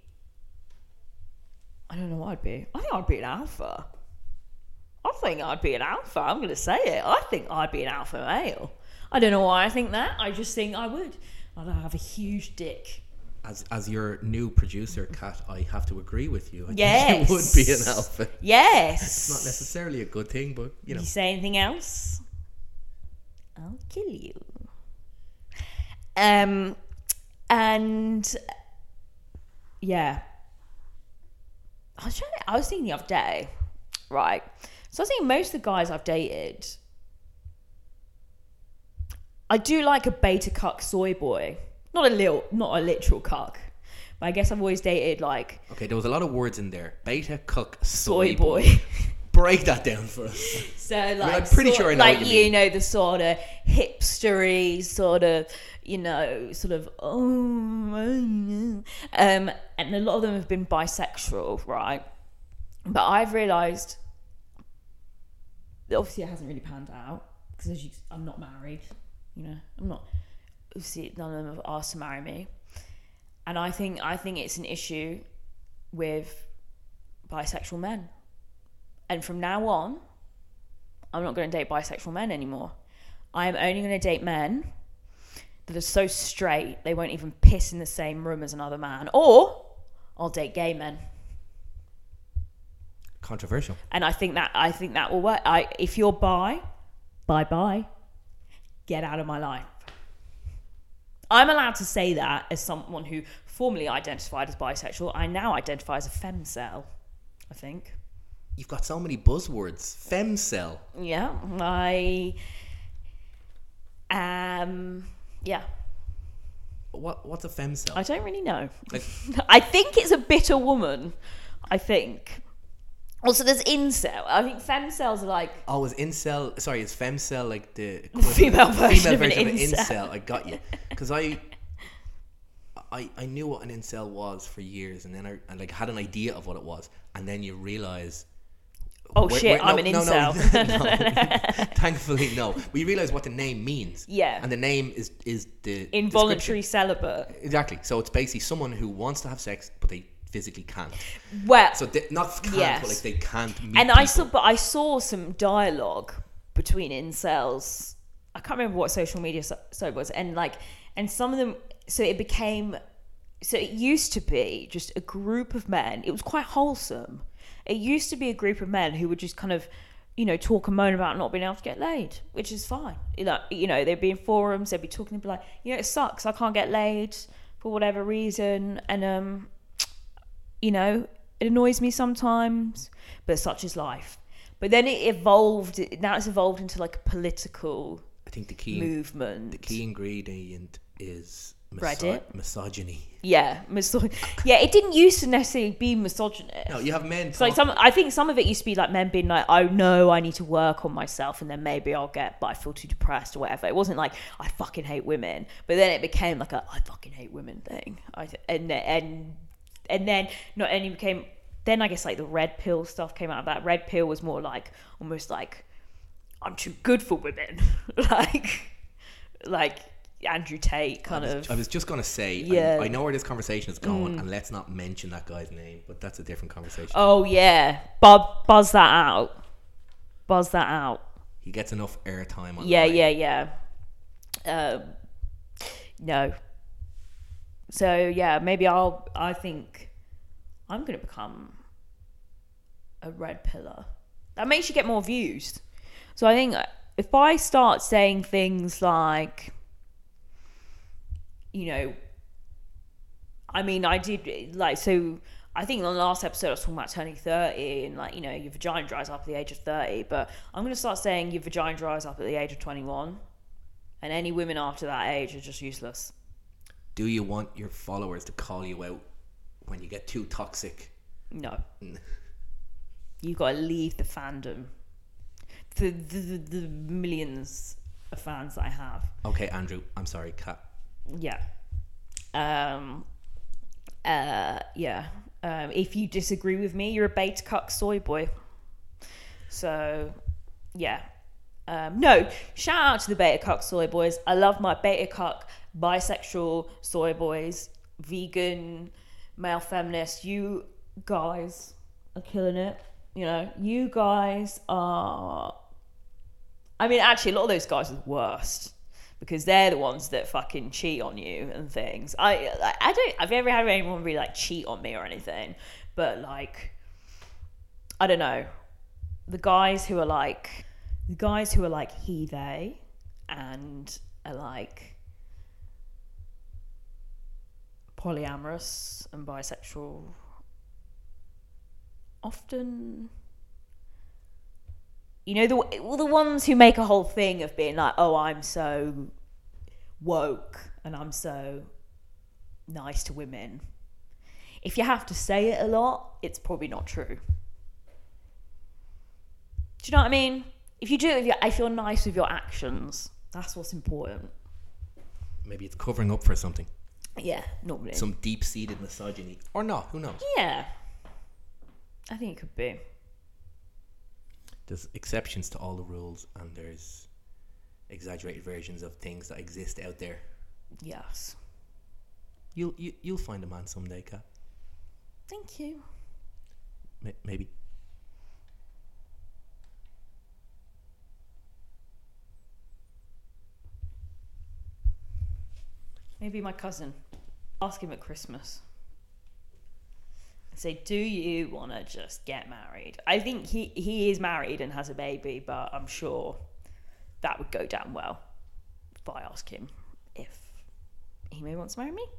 I don't know what I'd be. I think I'd be an alpha. I think I'd be an alpha. I'm going to say it. I think I'd be an alpha male. I don't know why I think that. I just think I would. I'd have a huge dick. As as your new producer, Kat, I have to agree with you. I yes. think you would be an alpha. Yes. It's not necessarily a good thing, but, you know. You say anything else, I'll kill you. Um, and, yeah. I was trying to, I was thinking the other day, right? So I was thinking most of the guys I've dated, I do like a beta cuck soy boy. Not a little, not a literal cuck, But I guess I've always dated like Okay, there was a lot of words in there. Beta, cuck, soy soy boy. boy. Break that down for us. So like, I'm pretty sort, sure I know like what you you mean. know the sort of hipstery sort of you know sort of oh um, and a lot of them have been bisexual, right? But I've realised that obviously it hasn't really panned out because as you, I'm not married, you know, I'm not. Obviously, none of them have asked to marry me, and I think I think it's an issue with bisexual men. And from now on, I'm not going to date bisexual men anymore. I am only going to date men that are so straight they won't even piss in the same room as another man. Or I'll date gay men. Controversial. And I think that I think that will work. I, if you're bi, bye bye. Get out of my life. I'm allowed to say that as someone who formerly identified as bisexual. I now identify as a femcel, I think. You've got so many buzzwords. Femcel. Yeah, I um yeah. What what's a femcel? I don't really know. Like, I think it's a bitter woman. I think. Also, there's incel. I think femcells are like oh, is incel? Sorry, is femcel like the female version, female of, an version of an incel. incel? I got you. Because I, I, I knew what an incel was for years, and then I, I like had an idea of what it was, and then you realize. Oh where, shit! where, I'm no, an no, incel. No, no. Thankfully, no. We realize what the name means. Yeah. And the name is is the Involuntary description. celibate. Exactly. So it's basically someone who wants to have sex, but they physically can't. Well, So they, not can't, yes. but like they can't meet and I people. saw, but I saw some dialogue between incels. I can't remember what social media so, so it was, and like, and some of them. So it became. So it used to be just a group of men. It was quite wholesome. It used to be a group of men who would just kind of, you know, talk and moan about not being able to get laid, which is fine. You know, you know, they'd be in forums, they'd be talking, they'd be like, you know, it sucks, I can't get laid for whatever reason, and um, you know, it annoys me sometimes, but such is life. But then it evolved. Now it's evolved into like a political I think the key movement. the key ingredient is Reddit? misogyny. Yeah, miso- yeah. It didn't used to necessarily be misogynist. No, you have men. So like talk- some, I think some of it used to be like men being like, "Oh no, I need to work on myself, and then maybe I'll get, but I feel too depressed or whatever." It wasn't like I fucking hate women, but then it became like a I fucking hate women thing. I th- and and and then not only became then I guess like the red pill stuff came out of that. Red pill was more like almost like I'm too good for women, like like. Andrew Tate kind I was, of I was just going to say, Yeah. I, I know where this conversation is going, and let's not mention that guy's name, but that's a different conversation. oh yeah bu- buzz that out buzz that out He gets enough airtime on yeah yeah yeah um no so yeah maybe I'll I think I'm gonna become a red pillar. That makes you get more views. So I think if I start saying things like, you know, I mean, I did like, so I think on the last episode I was talking about turning thirty and like, you know, your vagina dries up at the age of thirty, but I'm going to start saying your vagina dries up at the age of twenty-one, and any women after that age are just useless. Do you want your followers to call you out when you get too toxic? No. You've got to leave the fandom. The, the, the, the millions of fans that I have. Okay, Andrew, I'm sorry, Kat. Yeah. Um. Uh. Yeah. Um. If you disagree with me, you're a beta cuck soy boy. So, yeah. Um. No. Shout out to the beta cuck soy boys. I love my beta cuck bisexual soy boys, vegan, male feminist. You guys are killing it. You know, you guys are. I mean, actually, a lot of those guys are the worst. Because they're the ones that fucking cheat on you and things. I I don't. I've never had anyone really like cheat on me or anything, but like, I don't know. The guys who are like, the guys who are like he they, and are like polyamorous and bisexual. Often. You know, the well, the ones who make a whole thing of being like, oh, I'm so woke and I'm so nice to women. If you have to say it a lot, it's probably not true. Do you know what I mean? If you do it, if you're, if you're nice with your actions, that's what's important. Maybe it's covering up for something. Yeah, normally. Some deep-seated misogyny. Or not, who knows? Yeah. I think it could be. There's exceptions to all the rules, and there's exaggerated versions of things that exist out there. Yes. You'll you, you'll find a man someday, Kat. Thank you. M- maybe. Maybe my cousin. Ask him at Christmas. Say, do you want to just get married? I think he, he is married and has a baby, but I'm sure that would go down well if I ask him if he may want to marry me.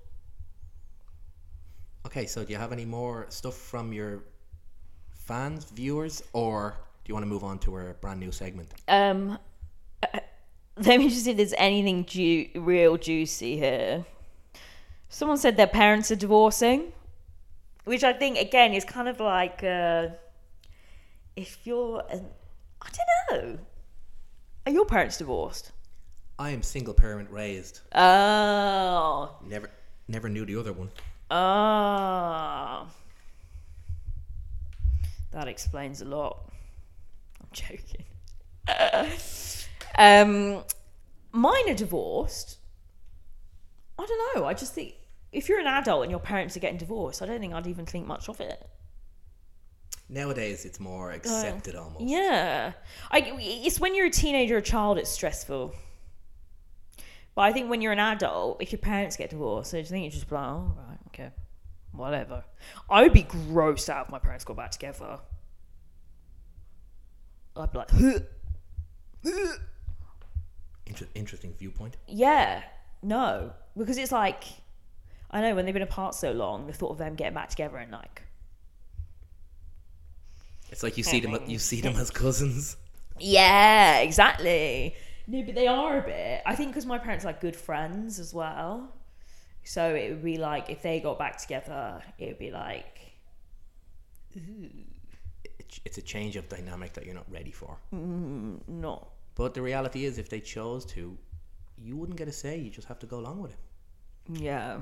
Okay, so do you have any more stuff from your fans, viewers, or do you want to move on to our brand new segment? Um, uh, let me just see if there's anything ju- real juicy here. Someone said their parents are divorcing. Which I think, again, is kind of like, uh, if you're, an, I don't know. Are your parents divorced? I am single parent raised. Oh. Never never knew the other one. Oh. That explains a lot. I'm joking. um, mine are divorced. I don't know. I just think, if you're an adult and your parents are getting divorced, I don't think I'd even think much of it. Nowadays, it's more accepted uh, almost. Yeah. I, it's when you're a teenager or a child, it's stressful. But I think when you're an adult, if your parents get divorced, I just think you just be like, oh, right, okay, whatever. I would be grossed out if my parents got back together. I'd be like, huh. Huh. Inter- interesting viewpoint. Yeah. No. Because it's like, I know, when they've been apart so long, the thought of them getting back together and like, it's like you see them you see them as cousins. Yeah, exactly. No, but they are a bit. I think because my parents are like good friends as well, so it would be like if they got back together, it would be like, ooh. It's a change of dynamic that you're not ready for. Mm, no. But the reality is, if they chose to, you wouldn't get a say. You just have to go along with it. Yeah.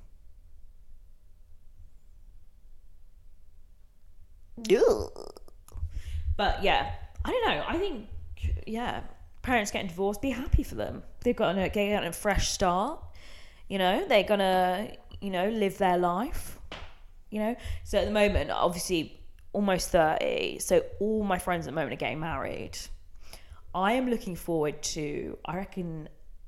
But yeah, I don't know. I think, yeah, parents getting divorced, be happy for them. They've got to get a fresh start. You know, they're gonna, you know, live their life. You know, so at the moment, obviously, almost thirty. So all my friends at the moment are getting married. I am looking forward to, I reckon,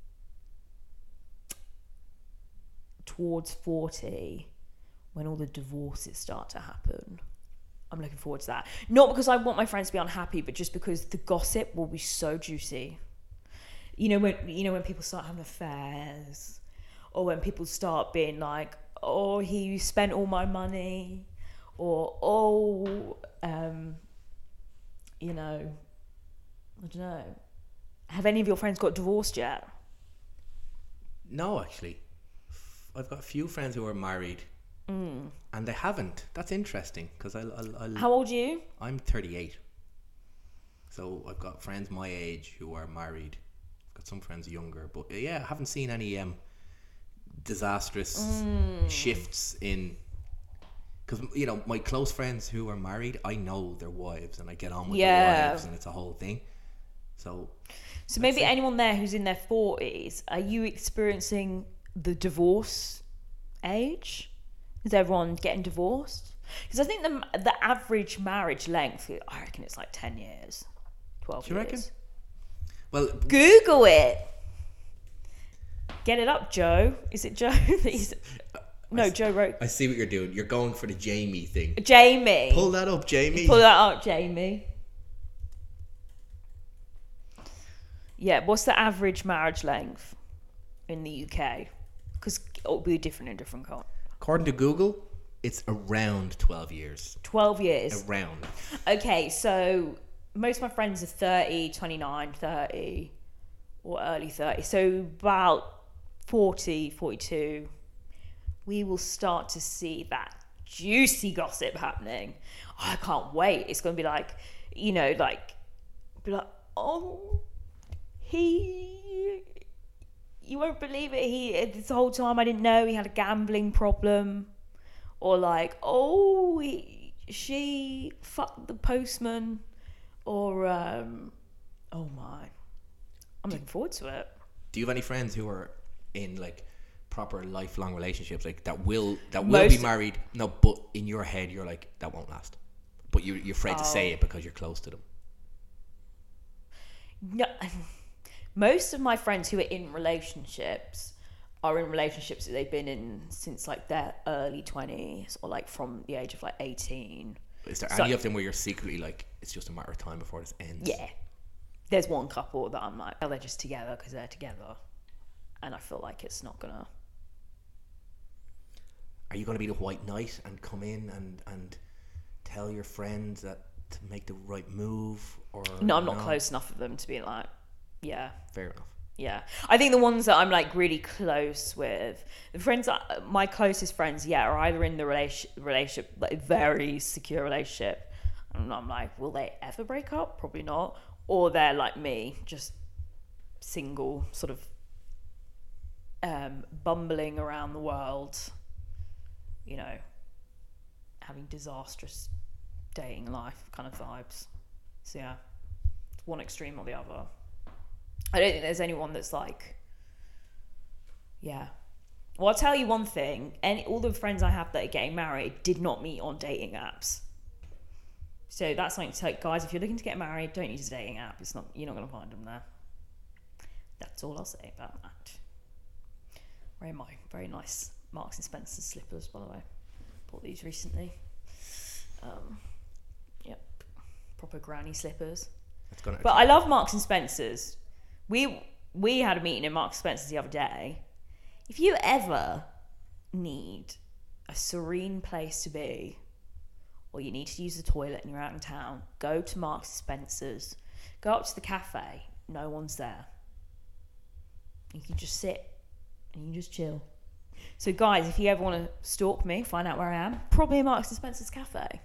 towards forty, when all the divorces start to happen. I'm looking forward to that. Not because I want my friends to be unhappy, but just because the gossip will be so juicy. You know, when you know when people start having affairs, or when people start being like, "Oh, he spent all my money," or "Oh, um, you know, I don't know." Have any of your friends got divorced yet? No, actually, I've got a few friends who are married. Mm. And they haven't. That's interesting because I'll, I'll, I'll. How old are you? I'm thirty-eight. So I've got friends my age who are married. I've got some friends younger, but yeah, I haven't seen any um disastrous mm. shifts in. Because you know my close friends who are married, I know their wives and I get on with yeah. their wives, and it's a whole thing. So. So maybe it. Anyone there who's in their forties, are you experiencing the divorce age? Is everyone getting divorced? Because I think the the average marriage length, I reckon it's like ten years, twelve Do you years. reckon? Well, Google it. Get it up, Joe. Is it Joe? He's, no, I, Joe wrote. I see what you're doing. You're going for the Jamie thing. Jamie. Pull that up, Jamie. Pull that up, Jamie. Yeah, what's the average marriage length in the U K? Because it'll be different in different countries. According to Google, it's around twelve years. twelve years. Around. Okay, so most of my friends are thirty, twenty-nine, thirty, or early thirty. So about forty, forty-two, we will start to see that juicy gossip happening. I can't wait. It's going to be like, you know, like, be like, oh, he, you won't believe it. He, this whole time I didn't know he had a gambling problem. Or like, oh, he, she fucked the postman. Or, um, oh my, I'm looking forward to it. Do you have any friends who are in like proper lifelong relationships, like that will that will Most- be married? No, but in your head you're like, that won't last. But you, you're afraid Oh. to say it because you're close to them. No, most of my friends who are in relationships are in relationships that they've been in since like their early twenties or like from the age of like eighteen. Is there So- any of them where you're secretly like, it's just a matter of time before this ends? Yeah. There's one couple that I'm like, oh, they're just together because they're together. And I feel like it's not going to... Are you going to be the white knight and come in and, and tell your friends that to make the right move? Or No, I'm not close enough of them to be like, yeah, Fair enough. yeah. I think the ones that I'm like really close with, the friends, that, my closest friends, yeah, are either in the relation, relationship, like very secure relationship. And I'm like, will they ever break up? Probably not. Or they're like me, just single, sort of um, bumbling around the world, you know, having disastrous dating life kind of vibes. So yeah, one extreme or the other. I don't think there's anyone that's like, yeah. Well, I'll tell you one thing. Any all the friends I have that are getting married did not meet on dating apps. So that's something to tell you guys. If you're looking to get married, don't use a dating app. It's not you're not going to find them there. That's all I'll say about that. Very my very nice Marks and Spencer's slippers, by the way. Bought these recently. Um, yep, proper granny slippers. It's gonna But I love Marks and Spencer's. We we had a meeting in Marks and Spencer's the other day. If you ever need a serene place to be, or you need to use the toilet and you're out in town, go to Marks and Spencer's. Go up to the cafe. No one's there. You can just sit and you can just chill. So guys, if you ever want to stalk me, find out where I am, probably Marks and Spencer's cafe.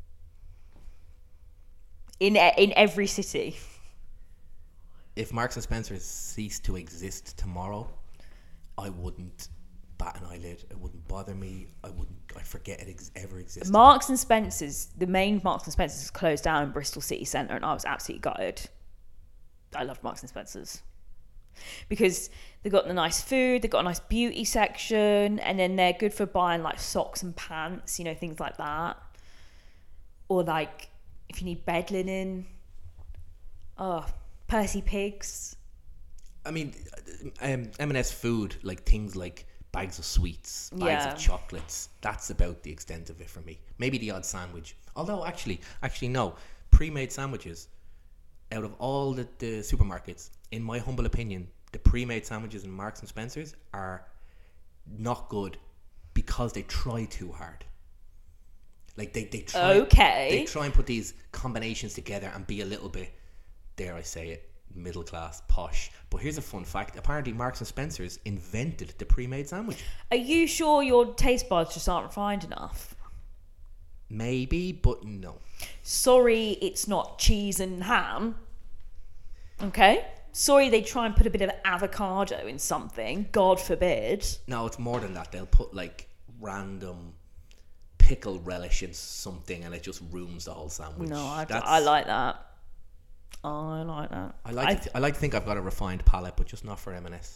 In in every city. If Marks and Spencer ceased to exist tomorrow, I wouldn't bat an eyelid. It wouldn't bother me. I wouldn't. I'd forget it ex- ever existed. Marks and Spencer's, the main Marks and Spencer's closed down in Bristol city centre, and I was absolutely gutted. I loved Marks and Spencer's because they've got the nice food, they've got a nice beauty section, and then they're good for buying like socks and pants, you know, things like that. Or like if you need bed linen. Oh, Percy Pigs. I mean, um, M and S food, like things like bags of sweets, bags Yeah. of chocolates. That's about the extent of it for me. Maybe the odd sandwich. Although, actually, actually no. Pre-made sandwiches. Out of all the, the supermarkets, in my humble opinion, the pre-made sandwiches in Marks and Spencer's are not good because they try too hard. Like they, they try Okay. they try and put these combinations together and be a little bit, dare I say it, middle class, posh. But here's a fun fact. Apparently Marks and Spencer's invented the pre-made sandwich. Are you sure your taste buds just aren't refined enough? Maybe, but no. Sorry, it's not cheese and ham. Okay? Sorry, they try and put a bit of avocado in something. God forbid. No, it's more than that. They'll put like random pickle relish in something and it just ruins the whole sandwich. No, I, That's- I like that. I like that. I like I, to th- I like to think I've got a refined palate, but just not for M and S.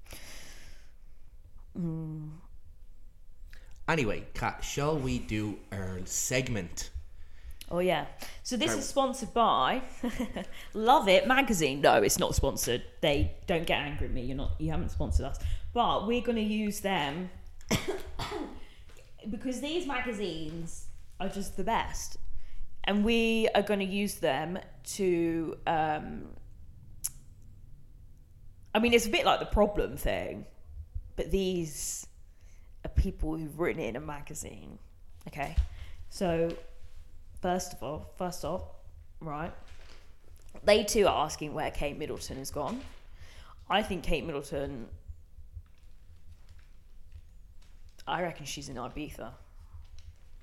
Mm. Anyway, Kat, shall we do our segment? Oh yeah. So this Sorry. is sponsored by Love It magazine. No, it's not sponsored. They don't get angry at me. You're not. You haven't sponsored us. But we're going to use them because these magazines are just the best, and we are going to use them to. Um, I mean, it's a bit like the Problem thing, but these are people who've written it in a magazine. Okay, so. First of all, first off, right, they too are asking where Kate Middleton has gone. I think Kate Middleton, I reckon she's in Ibiza.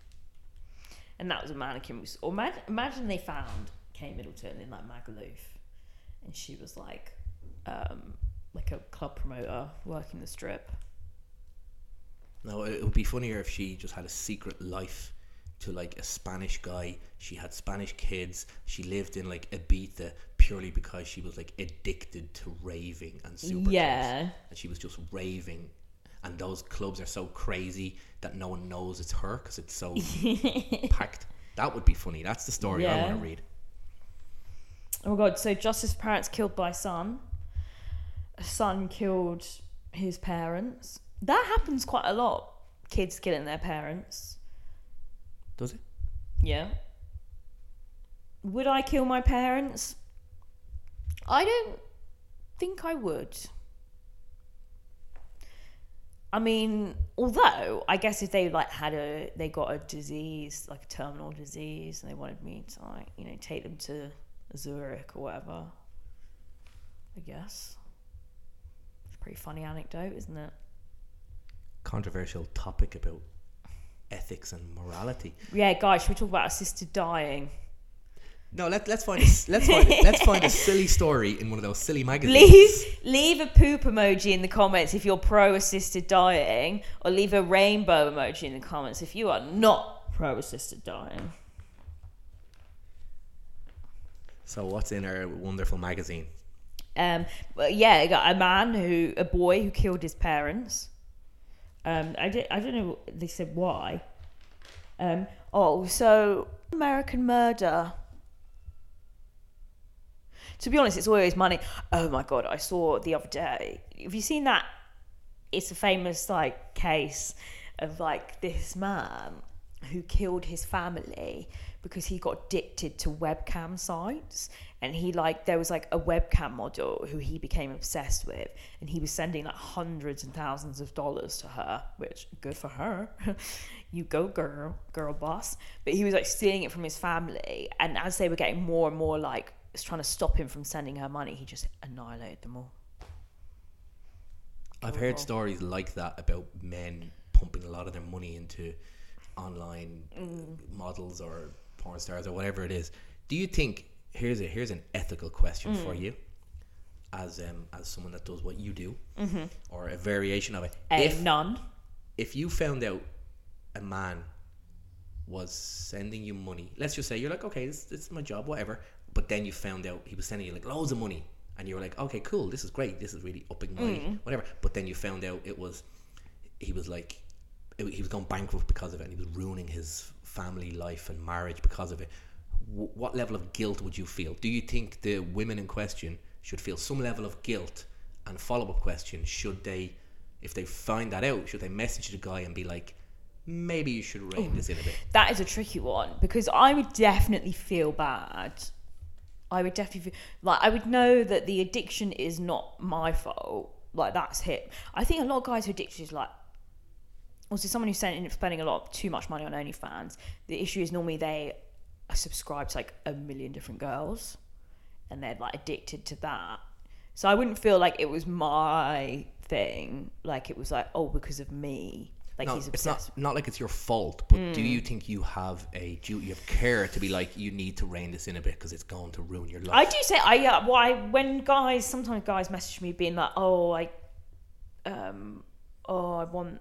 and that was a mannequin. Or imagine, imagine they found Kate Middleton in like Magaluf, and she was like, um, like a club promoter working the strip. No, it would be funnier if she just had a secret life to like a Spanish guy. She had Spanish kids. She lived in like Ibiza purely because she was like addicted to raving and super Yeah. clubs. And she was just raving. And those clubs are so crazy that no one knows it's her because it's so packed. That would be funny. That's the story I Yeah. want to read. Oh my god, so Justice's parents killed by son. A son killed his parents. That happens quite a lot. Kids killing their parents. Does it? Yeah. Would I kill my parents? I don't think I would. I mean, although I guess if they like had a, they got a disease, like a terminal disease, and they wanted me to like, you know, take them to Zurich or whatever, I guess. It's a pretty funny anecdote, isn't it? Controversial topic about ethics and morality. Yeah, guys, should we talk about assisted dying? No, let, let's find a, let's find let's find a silly story in one of those silly magazines. Leave leave a poop emoji in the comments if you're pro assisted dying, or leave a rainbow emoji in the comments if you are not pro assisted dying. So what's in our wonderful magazine? Um, well, yeah, I got a man who, a boy who killed his parents. Um, I did, I don't know. They said why. Um, oh, so American Murder. To be honest, it's always money. Oh my god, I saw the other day. Have you seen that? It's a famous like case of like this man who killed his family because he got addicted to webcam sites, and he like there was like a webcam model who he became obsessed with, and he was sending like hundreds and thousands of dollars to her, which good for her. You go girl, girl boss. But he was like stealing it from his family, and as they were getting more and more like trying to stop him from sending her money, he just annihilated them all. I've heard stories like that about men pumping a lot of their money into online mm. models or porn stars or whatever it is. Do you think, here's a here's an ethical question mm. for you, as um as someone that does what you do, mm-hmm. or a variation of it. A if, none. If you found out a man was sending you money, let's just say you're like, okay, this, this is my job, whatever, but then you found out he was sending you like loads of money, and you were like, okay, cool, this is great, this is really upping my mm. whatever. But then you found out it was he was like it, he was going bankrupt because of it, and he was ruining his family life and marriage because of it. W- what level of guilt would you feel? Do you think the women in question should feel some level of guilt? And follow-up question, should they, if they find that out, should they message the guy and be like, maybe you should rein Ooh, this in a bit? That is a tricky one, because I would definitely feel bad. I would definitely feel, like, I would know that the addiction is not my fault. Like, that's him. I think a lot of guys who are addicted is like, also someone who's spending, spending a lot, too much money on OnlyFans. The issue is normally they are subscribed to like a million different girls, and they're like addicted to that. So I wouldn't feel like it was my thing. Like it was like, oh, because of me. Like no, he's it's obsessed. not not like it's your fault, but Mm. do you think you have a duty of care to be like, you need to rein this in a bit because it's going to ruin your life? I do say I uh, why when guys sometimes guys message me being like, oh, I um oh I want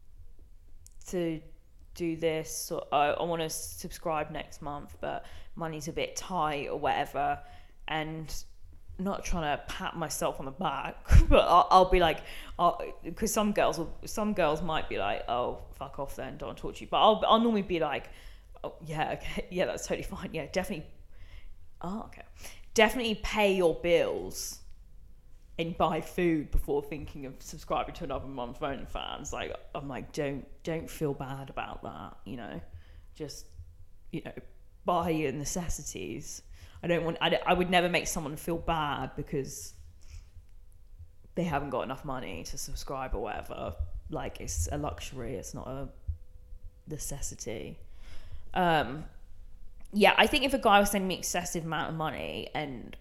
to do this, or I, I want to subscribe next month, but money's a bit tight or whatever, and not trying to pat myself on the back, but I'll, I'll be like, because some girls will, some girls might be like, oh, fuck off then, don't talk to you. But I'll, I'll normally be like, oh, yeah, okay, yeah, that's totally fine. Yeah, definitely. Oh, okay. Definitely pay your bills and buy food before thinking of subscribing to another month of OnlyFans. Like, I'm like, don't, don't feel bad about that, you know, just, you know, buy your necessities. I don't want. I, I would never make someone feel bad because they haven't got enough money to subscribe or whatever. Like, it's a luxury. It's not a necessity. Um, yeah, I think if a guy was sending me excessive amount of money and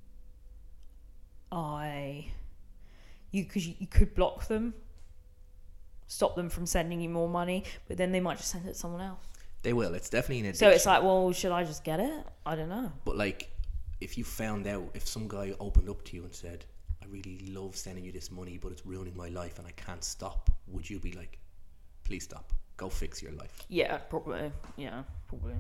I, you because you, you could block them, stop them from sending you more money, but then they might just send it to someone else. They will. It's definitely an addiction. So it's like, well, should I just get it? I don't know. But like, if you found out, if some guy opened up to you and said, I really love sending you this money, but it's ruining my life and I can't stop, would you be like, please stop, go fix your life? Yeah, probably. Yeah, probably.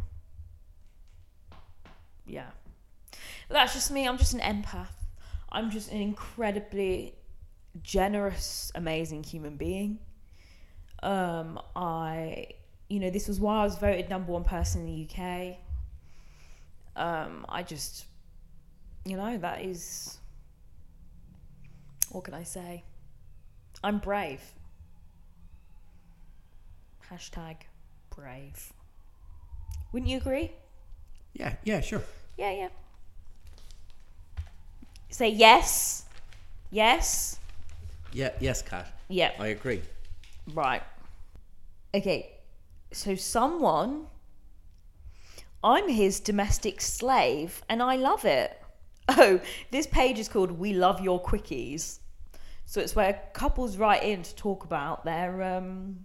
Yeah. But that's just me. I'm just an empath. I'm just an incredibly generous, amazing human being. Um, I, you know, this was why I was voted number one person in the U K. Um, I just, you know, that is, what can I say? I'm brave. Hashtag brave. Wouldn't you agree? Yeah, yeah, sure. Yeah, yeah. Say yes. Yes. Yeah, yes, Kat. Yeah. I agree. Right. Okay. So someone, I'm his domestic slave and I love it. Oh, this page is called We Love Your Quickies. So it's where couples write in to talk about their um,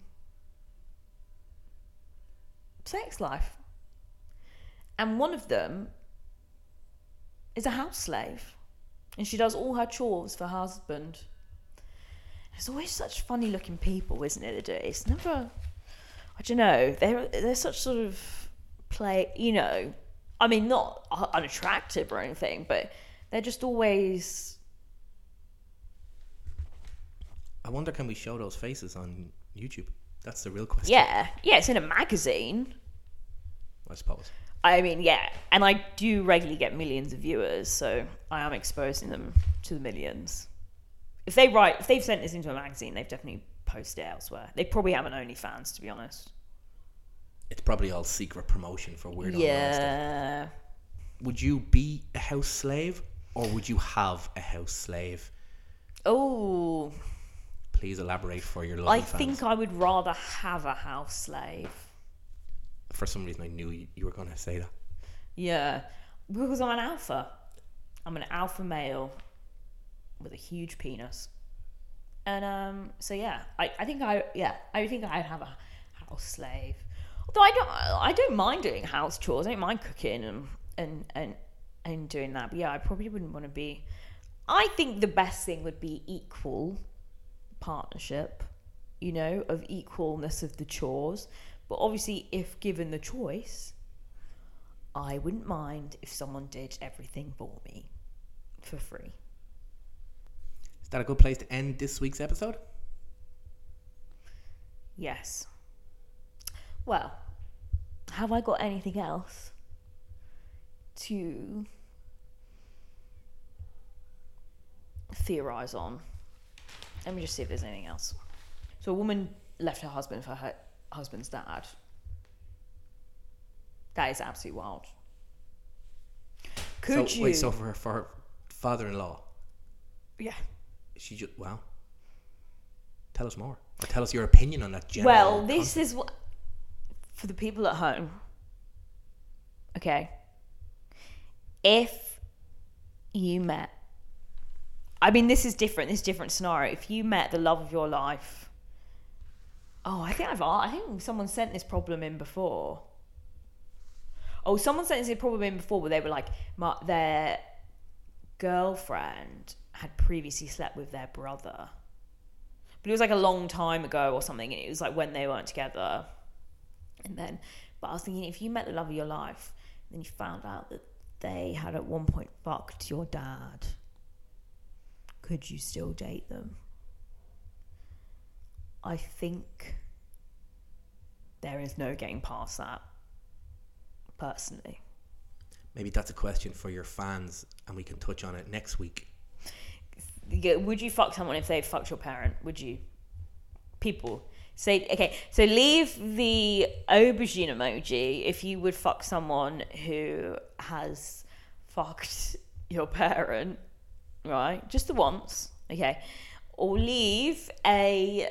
sex life. And one of them is a house slave. And she does all her chores for her husband. There's always such funny looking people, isn't it, that do it? It's never, I don't know, they're, they're such sort of play, you know, I mean, not unattractive or anything, but they're just always... I wonder, can we show those faces on YouTube? That's the real question. Yeah, yeah, it's in a magazine. I suppose. I mean, yeah, and I do regularly get millions of viewers, so I am exposing them to the millions. If they write, if they've sent this into a magazine, they've definitely posted it elsewhere. They probably have an OnlyFans, to be honest. It's probably all secret promotion for weird online Yeah. stuff. Would you be a house slave, or would you have a house slave? Oh, Please elaborate for your lovely I fans. think I would rather have a house slave. For some reason, I knew you, you were going to say that. Yeah, because I'm an alpha. I'm an alpha male with a huge penis, and um, so yeah, I, I think I yeah I think I'd have a house slave. Although I don't I don't mind doing house chores. I don't mind cooking and and and and doing that. But yeah, I probably wouldn't want to be. I think the best thing would be equal partnership, you know, of equalness of the chores. But obviously, if given the choice, I wouldn't mind if someone did everything for me for free. Is that a good place to end this week's episode? Yes. Well, have I got anything else to theorize on? Let me just see if there's anything else. So a woman left her husband for her husband's dad. That is absolutely wild. Could so, you... Wait, so for her, for her father-in-law, Yeah. she just... Wow. Tell us more. Or tell us your opinion on that general Well, this concept. is what... For the people at home, okay, if you met... I mean, this is different. This is a different scenario. If you met the love of your life... Oh, I think I've... I think someone sent this problem in before. Oh, someone sent this problem in before where they were like... My, their girlfriend had previously slept with their brother. But it was like a long time ago or something. And it was like when they weren't together. And then... But I was thinking, if you met the love of your life, then you found out that they had at one point fucked your dad... Could you still date them? I think there is no getting past that, personally. Maybe that's a question for your fans, and we can touch on it next week. Yeah, would you fuck someone if they fucked your parent? Would you? People say, okay, so leave the aubergine emoji if you would fuck someone who has fucked your parent. Right, just the once, okay, or leave a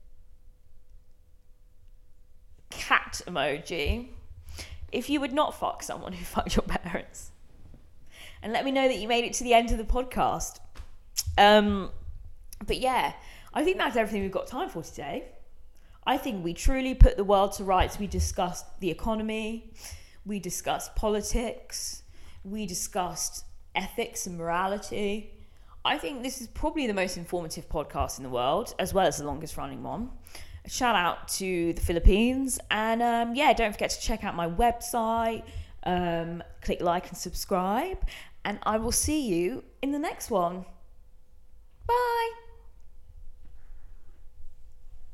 cat emoji if you would not fuck someone who fucked your parents, and let me know that you made it to the end of the podcast. Um, but yeah, I think that's everything we've got time for today. I think we truly put the world to rights. We discussed the economy, we discussed politics, we discussed ethics and morality. I think this is probably the most informative podcast in the world, as well as the longest running one. A shout out to the Philippines. And um, yeah, don't forget to check out my website. Um, click like and subscribe. And I will see you in the next one. Bye.